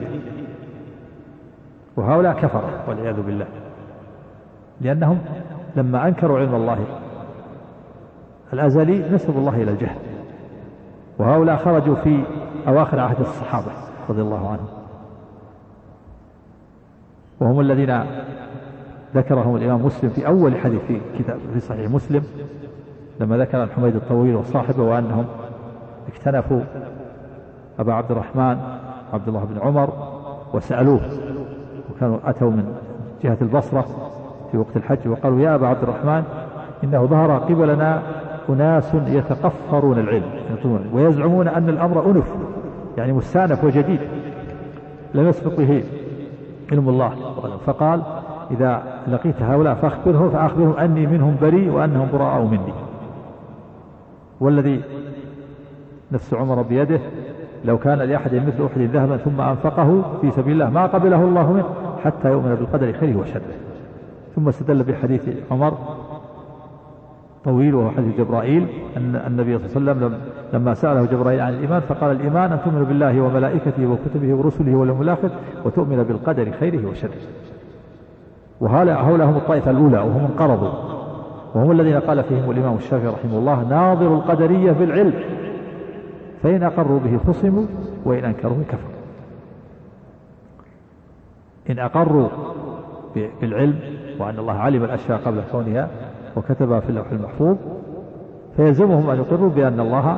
وهؤلاء كفروا والعياذ بالله، لأنهم لما أنكروا علم الله الأزلي نسبوا الله إلى الجهل. وهؤلاء خرجوا في أواخر عهد الصحابة رضي الله عنهم، وهم الذين ذكرهم الإمام مسلم في أول حديث في صحيح مسلم، لما ذكر عن حميد الطويل وصاحبه وأنهم اكتنفوا أبا عبد الرحمن عبد الله بن عمر وسألوه، وكانوا أتوا من جهة البصرة في وقت الحج وقالوا: يا أبا عبد الرحمن إنه ظهر قبلنا أناس يتقفرون العلم ويزعمون أن الأمر أنف، يعني مستانف وجديد لم يسبق به علم الله. فقال إذا لقيت هؤلاء فأخبرهم أني منهم بريء وأنهم براء مني. والذي نفس عمر بيده لو كان لأحد مثل أحد ذهبا ثم أنفقه في سبيل الله ما قبله الله منه حتى يؤمن بالقدر خيره وشره. ثم استدل بحديث عمر طويل وهو حديث جبرائيل أن النبي صلى الله عليه وسلم لما سأله جبرائيل عن الإيمان فقال الإيمان أن تؤمن بالله وملائكته وكتبه ورسله واليوم الآخر وتؤمن بالقدر خيره وشره. وهؤلاء هم الطائفة الأولى وهم انقرضوا، وهم الذين قال فيهم الإمام الشافعي رحمه الله ناظر القدرية بالعلم فإن أقروا به خصموا وإن أنكروا كفروا. إن أقروا بالعلم وأن الله علم الأشياء قبل كونها وكتبها في اللوح المحفوظ فيلزمهم أن يقروا بأن الله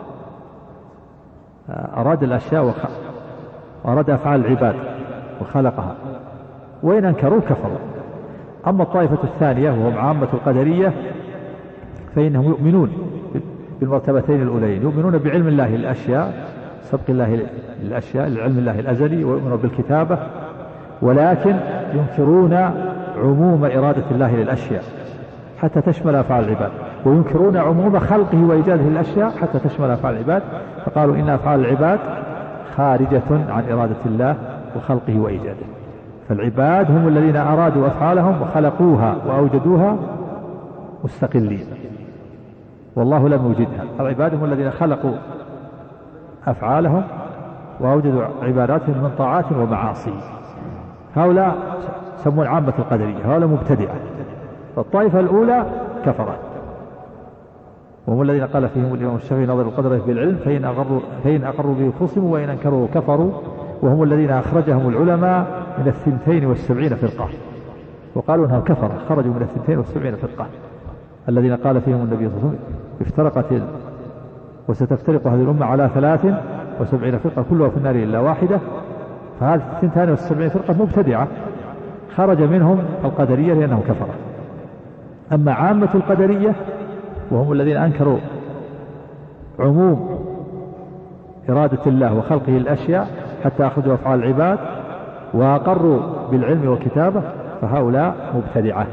أراد الأشياء وأراد أفعال العباد وخلقها، وإن أنكروا كفروا. أما الطائفة الثانية وهم عامة القدرية فإنهم يؤمنون بالمرتبتين الأولين، يؤمنون بعلم الله للأشياء سبق الله للأشياء لعلم الله الأزلي، ويؤمنون بالكتابة، ولكن ينكرون عموم إرادة الله للأشياء حتى تشمل أفعال العباد، وينكرون عموم خلقه وإيجاده للأشياء حتى تشمل أفعال العباد. فقالوا إن أفعال العباد خارجة عن إرادة الله وخلقه وإيجاده، فالعباد هم الذين أرادوا أفعالهم وخلقوها وأوجدوها مستقلين، والله لم يوجدها. العباد هم الذين خلقوا أفعالهم وأوجدوا عباداتهم من طاعات ومعاصي. هؤلاء سمون عامة القدرية، هؤلاء مبتدعة. فالطائفة الأولى كفرت، وهم الذين قال فيهم الإمام الشافعي نظر القدر بالعلم فإن أقروا به خصموا وإن أنكروا كفروا، وهم الذين أخرجهم العلماء من 72 فرقة وقالوا أنها كفر، خرجوا من 72 فرقة الذين قال فيهم النبي صلى الله عليه وسلم افترقت وستفترق هذه الأمة على 73 فرقة كلها في النار إلا واحدة. فهذه 72 فرقة مبتدعة خرج منهم القدرية لأنهم كفروا. أما عامة القدرية وهم الذين أنكروا عموم إرادة الله وخلقه الأشياء حتى أخرجوا أفعال العباد وأقروا بالعلم والكتابة فهؤلاء مبتدعة.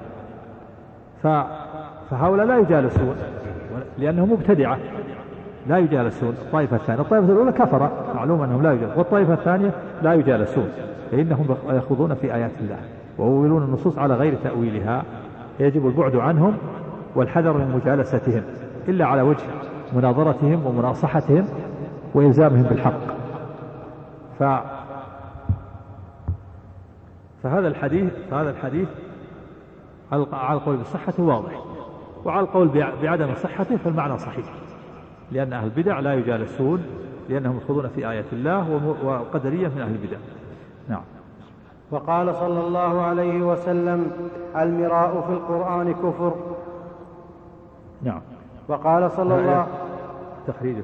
فهؤلاء لا يجالسون لأنهم مبتدعة، لا يجالسون. الطائفة الثانية، الطائفة الأولى كفر معلوم أنهم لا يجالسون، والطائفة الثانية لا يجالسون فإنهم يخوضون في آيات الله ويؤولون النصوص على غير تأويلها، يجب البعد عنهم والحذر من مجالستهم إلا على وجه مناظرتهم ومناصحتهم وإلزامهم بالحق. فهذا الحديث على القول بصحته واضح، وعلى القول بعدم صحته فالمعنى صحيح، لأن أهل البدع لا يجالسون لأنهم يخوضون في آيات الله وقدرية من أهل البدع. نعم. وقال صلى الله عليه وسلم المراء في القرآن كفر. نعم. وقال صلى الله تخريجه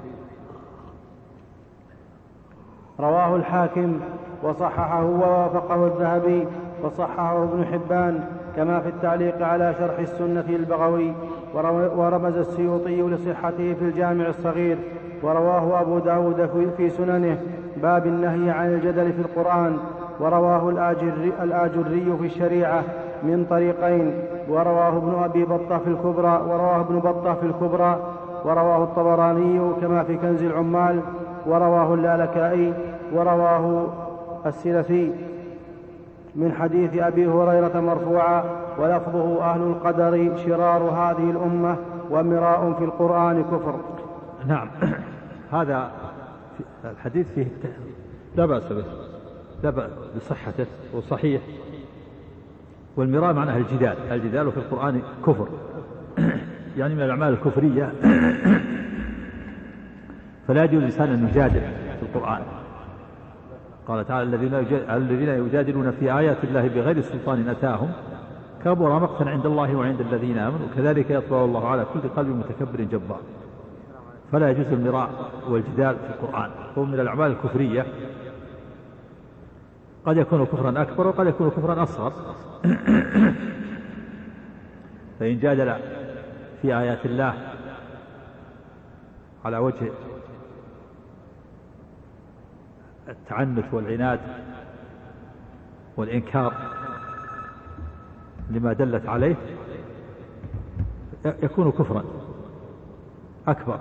رواه الحاكم وصححه ووافقه الذهبي وصححه ابن حبان كما في التعليق على شرح السنة البغوي، ورمز السيوطي لصحته في الجامع الصغير، ورواه أبو داود في سننه باب النهي عن الجدل في القرآن، ورواه الآجري في الشريعة من طريقين، ورواه ابن بطة في الكبرى، ورواه الطبراني كما في كنز العمال، ورواه اللالكائي، ورواه السلفي من حديث أبي هريرة مرفوعا ولفظه أهل القدر شرار هذه الأمة ومراء في القرآن كفر. نعم. هذا الحديث فيه لا بأس به، لا بأس بصحته وصحيح. والمراء معناه الجدال في القرآن كفر يعني من الأعمال الكفرية فلا يجوز لسان أن يجادل في القرآن. قال تعالى الذين يجادلون في آيات الله بغير سلطان أتاهم كبر مقتا عند الله وعند الذين آمنوا كذلك يطبع الله على كل قلب متكبر جبار. فلا يجوز المراء والجدال في القرآن، هو من الأعمال الكفرية، قد يكون كفرا أكبر وقد يكون كفرا أصغر فإن جادل في آيات الله على وجه التعنت والعناد والإنكار لما دلت عليه يكون كفرا أكبر،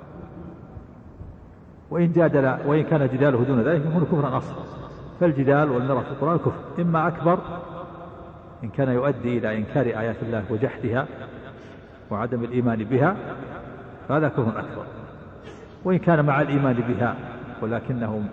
وإن كان جداله دون ذلك يكون كفرا أصغر. فالجدال والمرة في القرآن كفر إما أكبر إن كان يؤدي إلى إنكار آيات الله وجحدها وعدم الإيمان بها، فهذا كفر أكبر. وإن كان مع الإيمان بها ولكنهم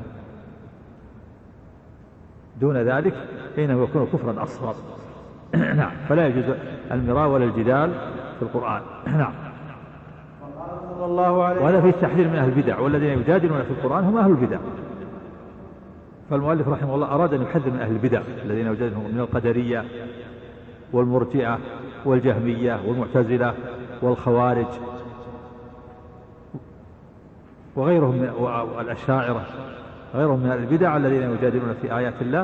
دون ذلك فإنه يكون كفرا أصغر. نعم. فلا يجوز المراء ولا الجدال في القرآن. نعم. وهذا فيه التحذير من أهل البدع، والذين يجادلون في القرآن هم أهل البدع. فالمؤلف رحمه الله أراد أن يحذر من أهل البدع الذين يجادلون من القدرية والمرجئة والجهمية والمعتزلة والخوارج وغيرهم من الأشاعرة، غيرهم من البدع الذين يجادلون في آيات الله.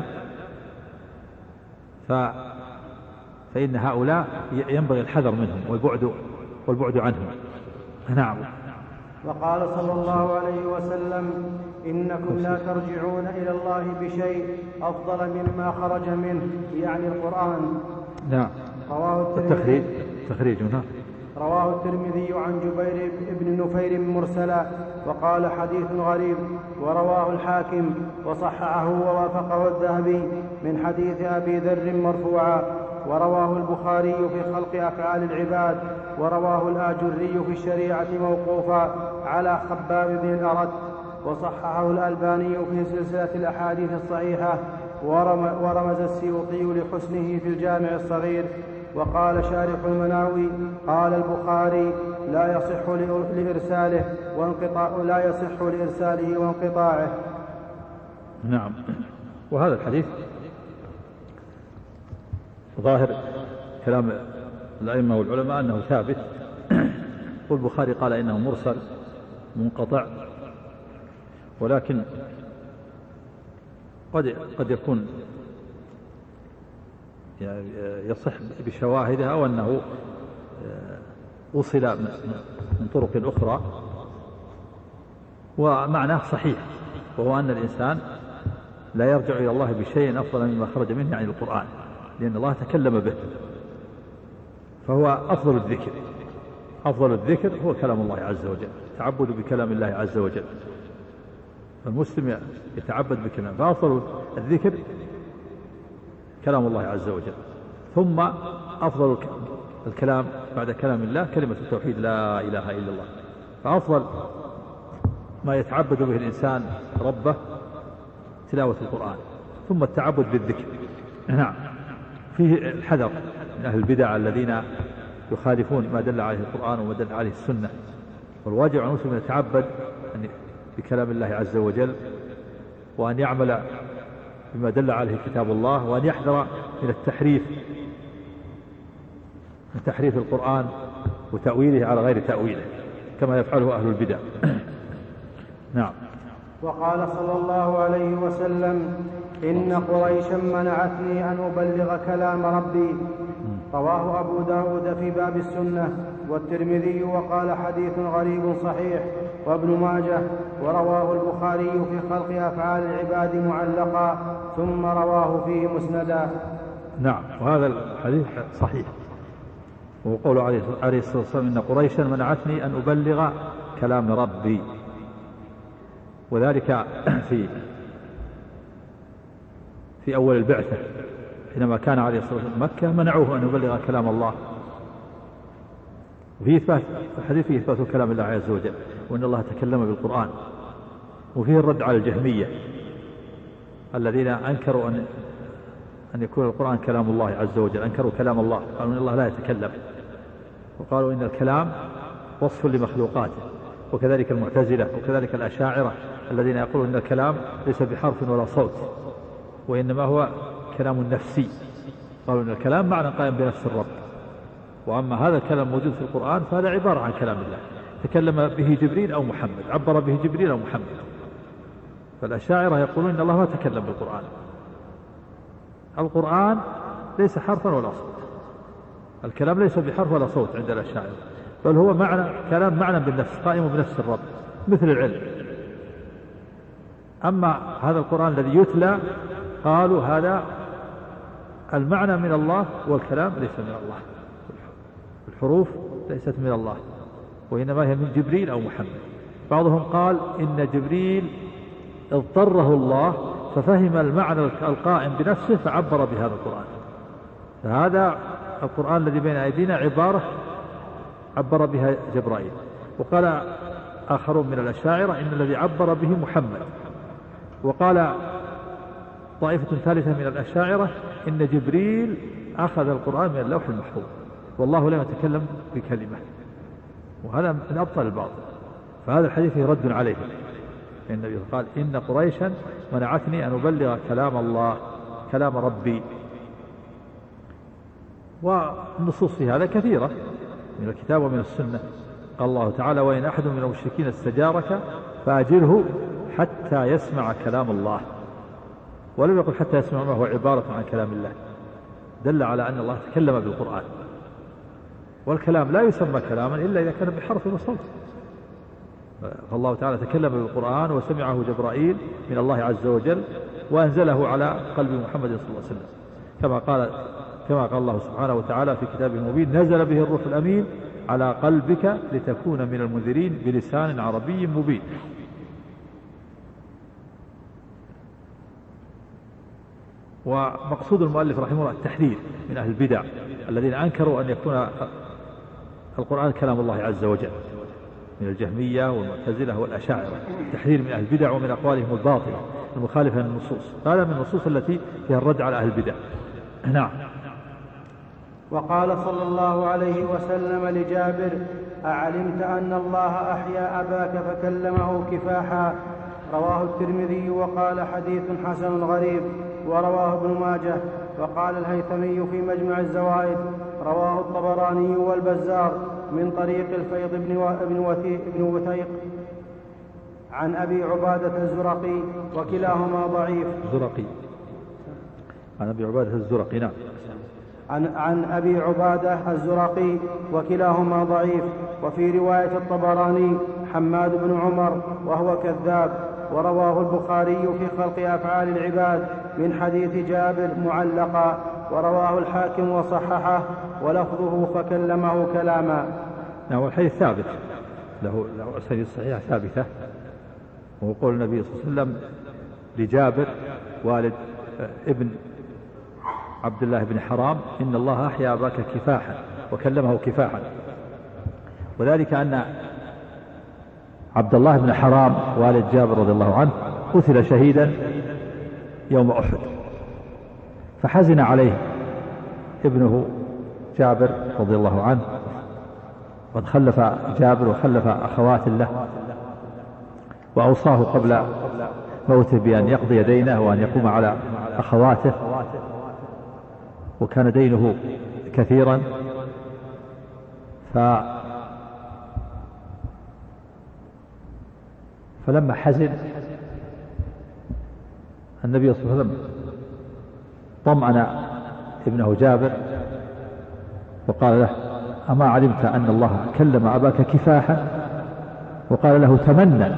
فإن هؤلاء ينبغي الحذر منهم والبعد عنهم. نعم. وقال صلى الله عليه وسلم: إنكم لا ترجعون إلى الله بشيء أفضل مما خرج منه، يعني القرآن. نعم. رواه التخريج هنا. رواه الترمذي عن جبير بن نفير مرسلا وقال حديث غريب، ورواه الحاكم وصححه ووافقه الذهبي من حديث أبي ذر مرفوعا، ورواه البخاري في خلق أفعال العباد، ورواه الآجري في الشريعة موقوفا على خباب بن الأرد، وصححه الألباني في سلسلة الأحاديث الصحيحة، ورمز السيوطي لحسنه في الجامع الصغير. وقال شارح المناوي: قال البخاري: لا يصح لإرساله وانقطاعه. نعم. وهذا الحديث ظاهر كلام الأئمة والعلماء أنه ثابت، والبخاري قال إنه مرسل منقطع، ولكن قد يكون يصح بشواهدها، أو أنه وصل من طرق أخرى، ومعناه صحيح، وهو أن الإنسان لا يرجع إلى الله بشيء أفضل مما خرج منه، يعني القرآن، لأن الله تكلم به، فهو أفضل الذكر هو كلام الله عز وجل، تعبد بكلام الله عز وجل. فالمسلم يتعبد بكلام، فأفضل الذكر كلام الله عز وجل، ثم أفضل الكلام بعد كلام الله كلمة التوحيد لا إله إلا الله. فأفضل ما يتعبد به الإنسان ربه تلاوة القرآن، ثم التعبد بالذكر. نعم. فيه الحذر من أهل البدع الذين يخالفون ما دل عليه القرآن وما دل عليه السنة، والواجب على المسلم أن يتعبد بكلام الله عز وجل، وأن يعمل بما دل عليه كتاب الله، وأن يحذر من تحريف القرآن وتأويله على غير تأويله كما يفعله أهل البدع. نعم. وقال صلى الله عليه وسلم: إن قريشا منعتني أن أبلغ كلام ربي. رواه أبو داود في باب السنة، والترمذي وقال حديث غريب صحيح، وابن ماجه، ورواه البخاري في خلق أفعال العباد معلقا، ثم رواه فيه مسندا. نعم. وهذا الحديث صحيح، وقوله عليه الصلاة والسلام: إن قريشا منعتني أن أبلغ كلام ربي، وذلك في أول البعثة حينما كان عليه الصلاة والسلام مكة منعوه أن يبلغ كلام الله. وفي إثبات الحديث فيه إثبات كلام الله عز وجل، وأن الله تكلم بالقرآن. وفيه الرد على الجهمية الذين أنكروا أن يكون القرآن كلام الله عز وجل، أنكروا كلام الله، قالوا إن الله لا يتكلم، وقالوا إن الكلام وصف لمخلوقاته. وكذلك المعتزلة وكذلك الأشاعرة الذين يقولون إن الكلام ليس بحرف ولا صوت، وإنما هو كلام نفسي، قالوا إن الكلام معنى قائم بنفس الرب. وأما هذا الكلام موجود في القرآن فهذا عبارة عن كلام الله، تكلم به جبريل أو محمد، عبر به جبريل أو محمد. فالأشاعرة يقولون إن الله ما تكلم بالقرآن، القرآن ليس حرفا ولا صوت، الكلام ليس بحرف ولا صوت عند الأشاعرة. بل هو كلام معنى بالنفس، قائم بنفس الرب مثل العلم. أما هذا القرآن الذي يتلى قالوا هذا المعنى من الله والكلام ليس من الله، الحروف ليست من الله وإنما هي من جبريل أو محمد. بعضهم قال إن جبريل اضطره الله ففهم المعنى القائم بنفسه فعبر بهذا القرآن. فهذا القرآن الذي بين أيدينا عبارة عبر بها جبرائيل. وقال آخرون من الأشاعرة إن الذي عبر به محمد. وقال طائفة ثالثة من الأشاعرة إن جبريل أخذ القرآن من اللوح المحفوظ والله لم يتكلم بكلمة، وهذا من أبطل الباطل. فهذا الحديث رد عليه. النبي قال إن قريشا منعتني أن أبلغ كلام الله كلام ربي. والنصوص في هذا كثيرة من الكتاب ومن السنة. قال الله تعالى وإن أحد من المشركين استجارك فأجره حتى يسمع كلام الله، ولم يقل حتى يسمع ما هو عبارة عن كلام الله، دل على أن الله تكلم بالقرآن، والكلام لا يسمى كلاما إلا إذا كان بحرف وصوت. فالله تعالى تكلم بالقرآن وسمعه جبرائيل من الله عز وجل وأنزله على قلب محمد صلى الله عليه وسلم، كما قال الله سبحانه وتعالى في كتابه المبين نزل به الروح الأمين على قلبك لتكون من المنذرين بلسان عربي مبين. ومقصود المؤلف رحمه الله التحذير من أهل البدع الذين أنكروا أن يكون القرآن كلام الله عز وجل من الجهمية والمعتزلة والأشاعرة، التحذير من أهل البدع ومن أقوالهم الباطلة المخالفة للنصوص. هذا من النصوص التي فيها الرد على أهل البدع. نعم. وقال صلى الله عليه وسلم لجابر أعلمت أن الله أحيا أباك فكلمه كفاحا؟ رواه الترمذي وقال حديث حسن غريب. ورواه ابن ماجه. وقال الهيثمي في مجمع الزوائد رواه الطبراني والبزار من طريق الفيض بن وثيق عن أبي عبادة الزرقي وكلاهما ضعيف. عن أبي عبادة الزرقي. نعم. عن أبي عبادة الزرقي وكلاهما ضعيف. وفي رواية الطبراني حماد بن عمر وهو كذاب. ورواه البخاري في خلق أفعال العباد من حديث جابر معلقا. ورواه الحاكم وصححه ولفظه فكلمه كلاما. نعم. والحديث ثابت له أسانيد صحيحة ثابتة. وقول النبي صلى الله عليه وسلم لجابر والد ابن عبد الله بن حرام إن الله أحيا أباك كفاحا وكلمه كفاحا، وذلك أن عبد الله بن حرام والد جابر رضي الله عنه قتل شهيدا يوم أحد، فحزن عليه ابنه جابر رضي الله عنه، قد خلف جابر وخلف أخوات له، وأوصاه قبل موته بأن يقضي دينه وأن يقوم على أخواته، وكان دينه كثيرا. فلما حزن النبي صلى الله عليه وسلم طمأن ابنه جابر وقال له أما علمت أن الله كلم أباك كفاحا؟ وقال له تمنى.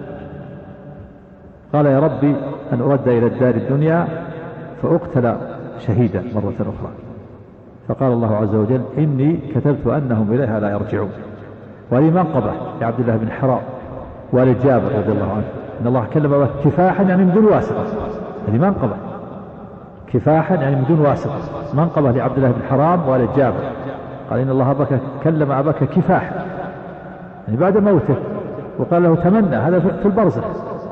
قال يا ربي أن أرد إلى الدار الدنيا فأقتل شهيدا مرة أخرى. فقال الله عز وجل إني كتبت أنهم إليها لا يرجعون. وهذه منقبة لعبد الله بن حرام والد جابر رضي الله عنه، إن الله كلم أباك كفاحا يعني من دون واسطة. هذه منقبة، كفاحا يعني من دون واسطة، منقبة لعبد الله بن حرام والد جابر. قال إن الله كلم أباك كفاحا يعني بعد موته، وقال له تمنى، هذا في البرزخ.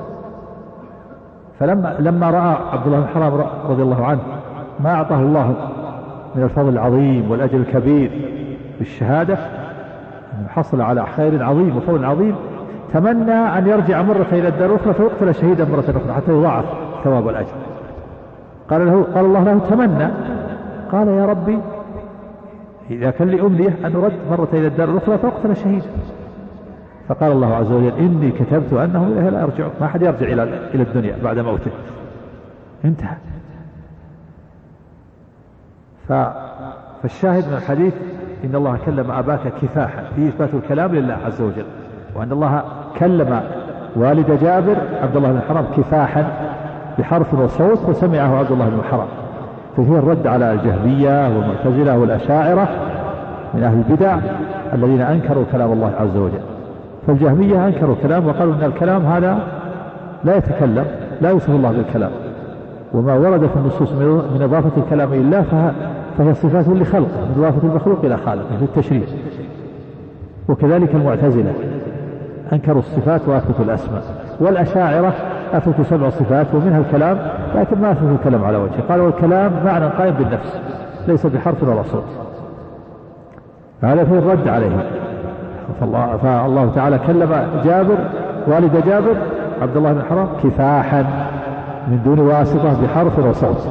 فلما رأى عبد الله بن حرام رضي الله عنه ما أعطاه الله من الفضل العظيم والأجر الكبير بالشهادة، حصل على خير عظيم وفضل عظيم، تمنى أن يرجع مرة إلى الدار الأخرى فيقتل شهيدا مرة أخرى حتى يضاعف ثواب والأجر. قال الله له تمنى. قال يا ربي إذا كان لي أمنية أن أرد مرة إلى الدار الأخرى فأقتل شهيدا. فقال الله عز وجل إني كتبت أنهم إليها لا يرجعون، ما أحد يرجع إلى الدنيا بعد موته، انتهى. فالشاهد من الحديث إن الله كلم أباك كفاحا، في إثبات الكلام لله عز وجل، وأن الله كلم والد جابر عبد الله بن حرام كفاحا بحرف وصوت وسمعه عبد الله بن حرام. فهي الرد على الجهمية والمعتزلة والأشاعرة من أهل البدع الذين أنكروا كلام الله عز وجل. فالجهمية أنكروا الكلام وقالوا أن الكلام هذا لا يتكلم، لا يوصف الله بالكلام، وما ورد في النصوص من إضافة الكلام إلى الله فهي صفات لخلقه، من إضافة المخلوق إلى خالقه في التشريع. وكذلك المعتزلة أنكروا الصفات وأثبتوا الأسماء، والأشاعرة أثبتوا 7 صفات ومنها الكلام، لكن ما أثبتوا الكلام على وجهه، قالوا الكلام معنى قائم بالنفس ليس بحرف ولا صوت. هذا فيه الرد عليهم. فالله تعالى كلم جابر والد جابر عبد الله بن حرام كفاحا من دون واسطة بحرف وصوت،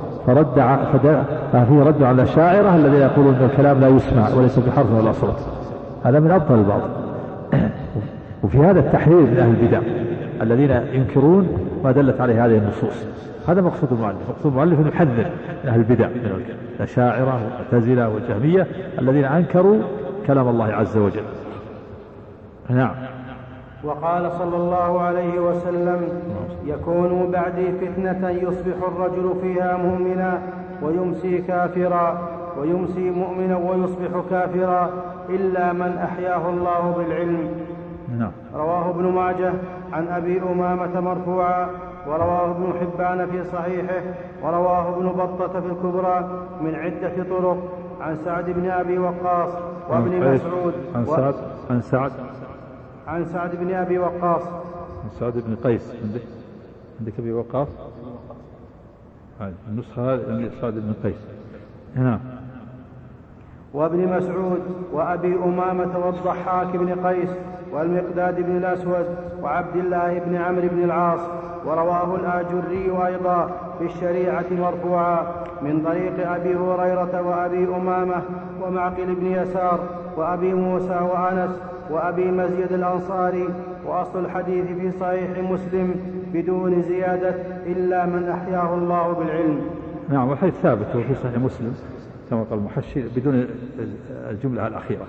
ففيه رد على الأشاعرة الذين يقولون أن الكلام لا يسمع وليس بحرف ولا صوت. هذا من أبطل الباطل. وفي هذا التحذير من أهل البدع الذين ينكرون ما دلت عليه هذه النصوص. هذا مقصود المؤلف. مقصود المؤلف أن يحذر من أهل البدع من الأشاعرة والمعتزلة والجهمية الذين أنكروا كلام الله عز وجل. نعم. وقال صلى الله عليه وسلم: يكون بعدي فتنة يصبح الرجل فيها مؤمنا ويمسي كافرا، ويمسي مؤمنا ويصبح كافرا، إلا من أحياه الله بالعلم. نعم. رواه ابن ماجه عن أبي أمامة مرفوعا، ورواه ابن حبان في صحيحه، ورواه ابن بطة في الكبرى من عدة طرق عن سعد بن أبي وقاص وابن مسعود. عن سعد بن أبي وقاص. عن سعد بن قيس. عندك أبي وقاص؟ النسخة هذه سعد بن قيس. نعم. وابن مسعود وأبي أمامة والضحاك بن قيس والمقداد بن الأسود وعبد الله بن عمرو بن العاص. ورواه الآجري أيضا في الشريعة مرفوعا من طريق أبي هريرة وأبي أمامة ومعقل بن يسار وأبي موسى وأنس وأبي مزيد الأنصاري. وأصل الحديث في صحيح مسلم بدون زيادة إلا من أحياه الله بالعلم. نعم. والحديث ثابت في صحيح مسلم كما قال المحشي بدون الجملة الأخيرة.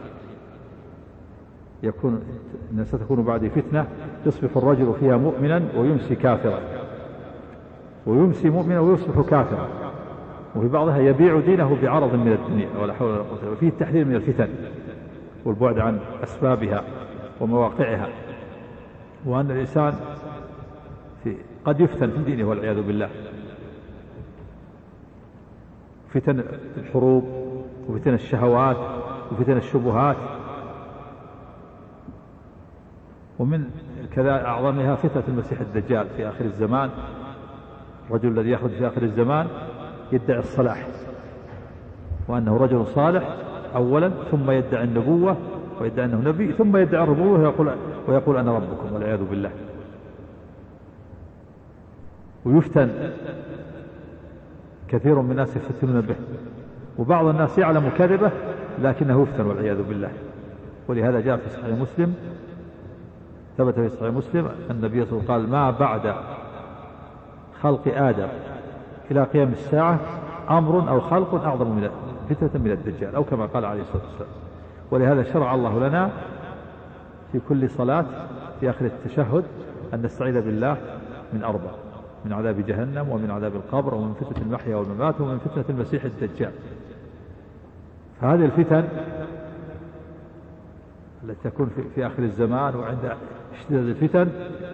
ستكون بعد فتنة يصبح الرجل فيها مؤمنا ويمسي كافرا، ويمسي مؤمنا ويصبح كافرا، وفي بعضها يبيع دينه بعرض من الدنيا ولا حول ولا قوة. وفيه التحذير من الفتن والبعد عن أسبابها ومواقعها، وأن الإنسان قد يفتن في دينه والعياذ بالله. فتن الحروب وفتن الشهوات وفتن الشبهات، ومن كذا أعظمها فتنة المسيح الدجال في آخر الزمان. الرجل الذي يخرج في آخر الزمان يدعي الصلاح وأنه رجل صالح أولا، ثم يدعي النبوة ويدعي أنه نبي، ثم يدعي الربوبية ويقول أنا ربكم والعياذ بالله. ويفتن كثير من الناس يفتنون به، وبعض الناس يعلم كذبه لكنه يفتن والعياذ بالله. ولهذا جاء في صحيح مسلم، ثبت في صحيح مسلم النبي صلى الله عليه وسلم قال: ما بعد خلق آدم إلى قيام الساعة أمر أو خلق أعظم من فتنة من الدجال، أو كما قال عليه الصلاة والسلام. ولهذا شرع الله لنا في كل صلاة في آخر التشهد أن نستعيذ بالله من 4: من عذاب جهنم، ومن عذاب القبر، ومن فتنة المحيا والممات، ومن فتنة المسيح الدجال. فهذه الفتن التي تكون في آخر الزمان وعند اشتداد الفتن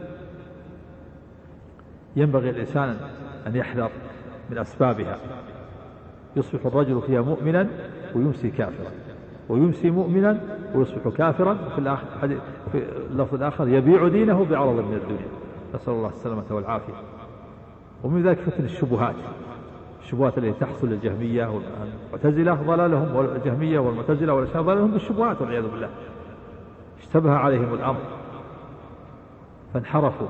ينبغي الإنسان أن يحذر من أسبابها. يصبح الرجل فيها مؤمنا ويمسي كافرا، ويمسي مؤمنا ويصبح كافرا، في اللفظ الآخر يبيع دينه بعرض من الدنيا، نسأل الله السلامة والعافية. ومن ذلك فتن الشبهات التي تحصل للجهمية والمعتزلة ضلالهم، والجهمية والمعتزلة والأشاعرة ضلالهم بالشبهات والعياذ بالله. اشتبه عليهم الأمر فانحرفوا،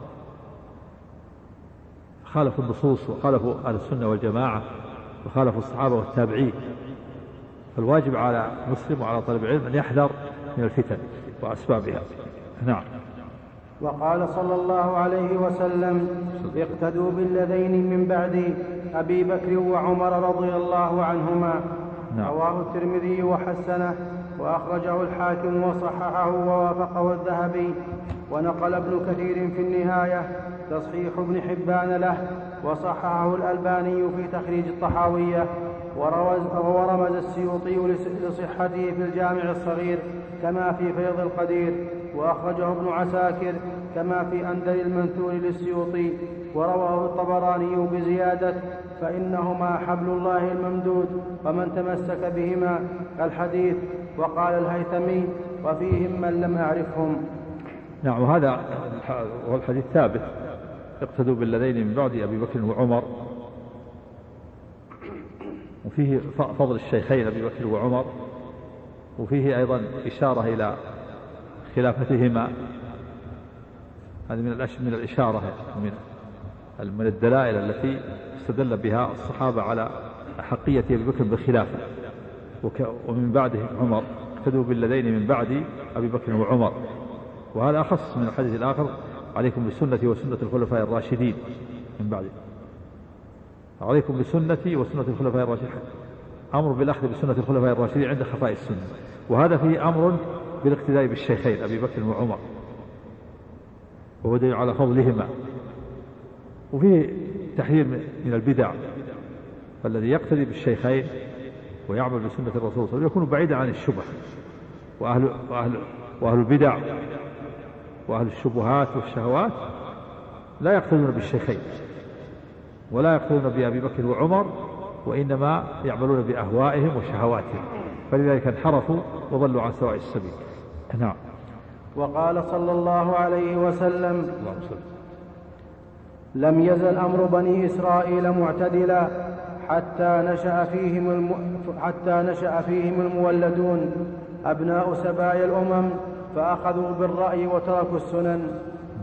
خالفوا النصوص وخالفوا أهل السنة والجماعة وخالفوا الصحابة والتابعين. فالواجب على مسلم وعلى طالب العلم أن يحذر من الفتن وأسبابها. نعم. وقال صلى الله عليه وسلم: اقتدوا بالذين من بعدي أبي بكر وعمر رضي الله عنهما. نعم. رواه الترمذي وحسنه، وأخرجه الحاكم وصححه ووافقه الذهبي. ونقل ابن كثير في النهاية تصحيح ابن حبان له، وصححه الألباني في تخريج الطحاوية، ورمز السيوطي لصحته في الجامع الصغير كما في فيض القدير، وأخرجه ابن عساكر كما في أندل المنثور للسيوطي، ورواه الطبراني بزيادة فإنهما حبل الله الممدود ومن تمسك بهما الحديث. وقال الهيثمي وفيهم من لم أعرفهم. نعم. وهذا هو الحديث ثابت: اقتدوا بالذين من بعد أبي بكر وعمر. وفيه فضل الشيخين أبي بكر وعمر، وفيه أيضا إشارة إلى خلافتهما. هذه من الإشارة من الدلائل التي استدل بها الصحابة على أحقية أبي بكر بالخلافة. ومن بعده عمر: اقتدوا بالذين من بعد أبي بكر وعمر. وهذا أخص من الحديث الآخر: عليكم بسنتي وسنة الخلفاء الراشدين من بعد. عليكم بسنتي وسنة الخلفاء الراشدين، أمر بالأخذ بسنة الخلفاء الراشدين عند خفاء السنة. وهذا فيه أمر بالاقتداء بالشيخين أبي بكر وعمر، وهو دليل على فضلهما. وفيه تحذير من البدع، فالذي يقتدي بالشيخين ويعمل بسنة الرسول صلى الله عليه وسلم يكون بعيدا عن الشبه، وأهل البدع وأهل الشبهات والشهوات لا يقتدون بالشيخين ولا يقتدون بأبي بكر وعمر، وإنما يعملون بأهوائهم وشهواتهم، فلذلك انحرفوا وضلوا عن سواء السبيل. نعم. وقال صلى الله عليه وسلم: لم يزل أمر بني إسرائيل معتدلا حتى نشأ فيهم المولدون أبناء سبايا الأمم فأخذوا بالرأي وتركوا السنن.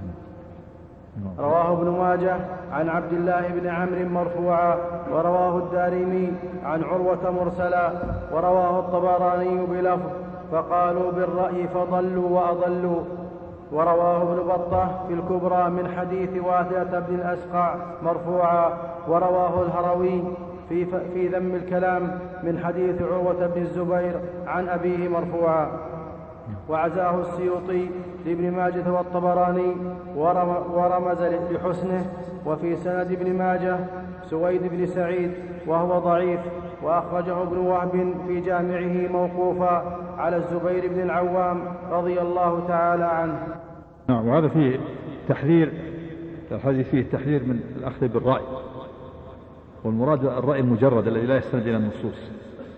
رواه ابن ماجه عن عبد الله بن عمرو مرفوعا، ورواه الدارمي عن عروة مرسلا، ورواه الطبراني بلفظ: فقالوا بالرأي فضلوا وأضلوا. ورواه ابن بطة في الكبرى من حديث واثلة بن الأسقع مرفوعا، ورواه الهروي في ذم الكلام من حديث عروة بن الزبير عن أبيه مرفوعا. وعزاه السيوطي لابن ماجه والطبراني ورمز لحسنه. وفي سند ابن ماجه سويد بن سعيد وهو ضعيف، وأخرجه ابن وهب في جامعه موقوفا على الزبير بن العوام رضي الله تعالى عنه. نعم. وهذا فيه تحذير، الحديث فيه تحذير من الأخذ بالرأي، والمراد الرأي المجرد الذي لا يستند إلى النصوص.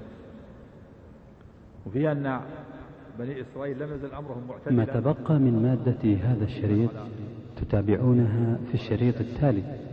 وفيه أن بني إسرائيل لم يزل أمرهم معتدلا. ما تبقى من مادة هذا الشريط تتابعونها في الشريط التالي.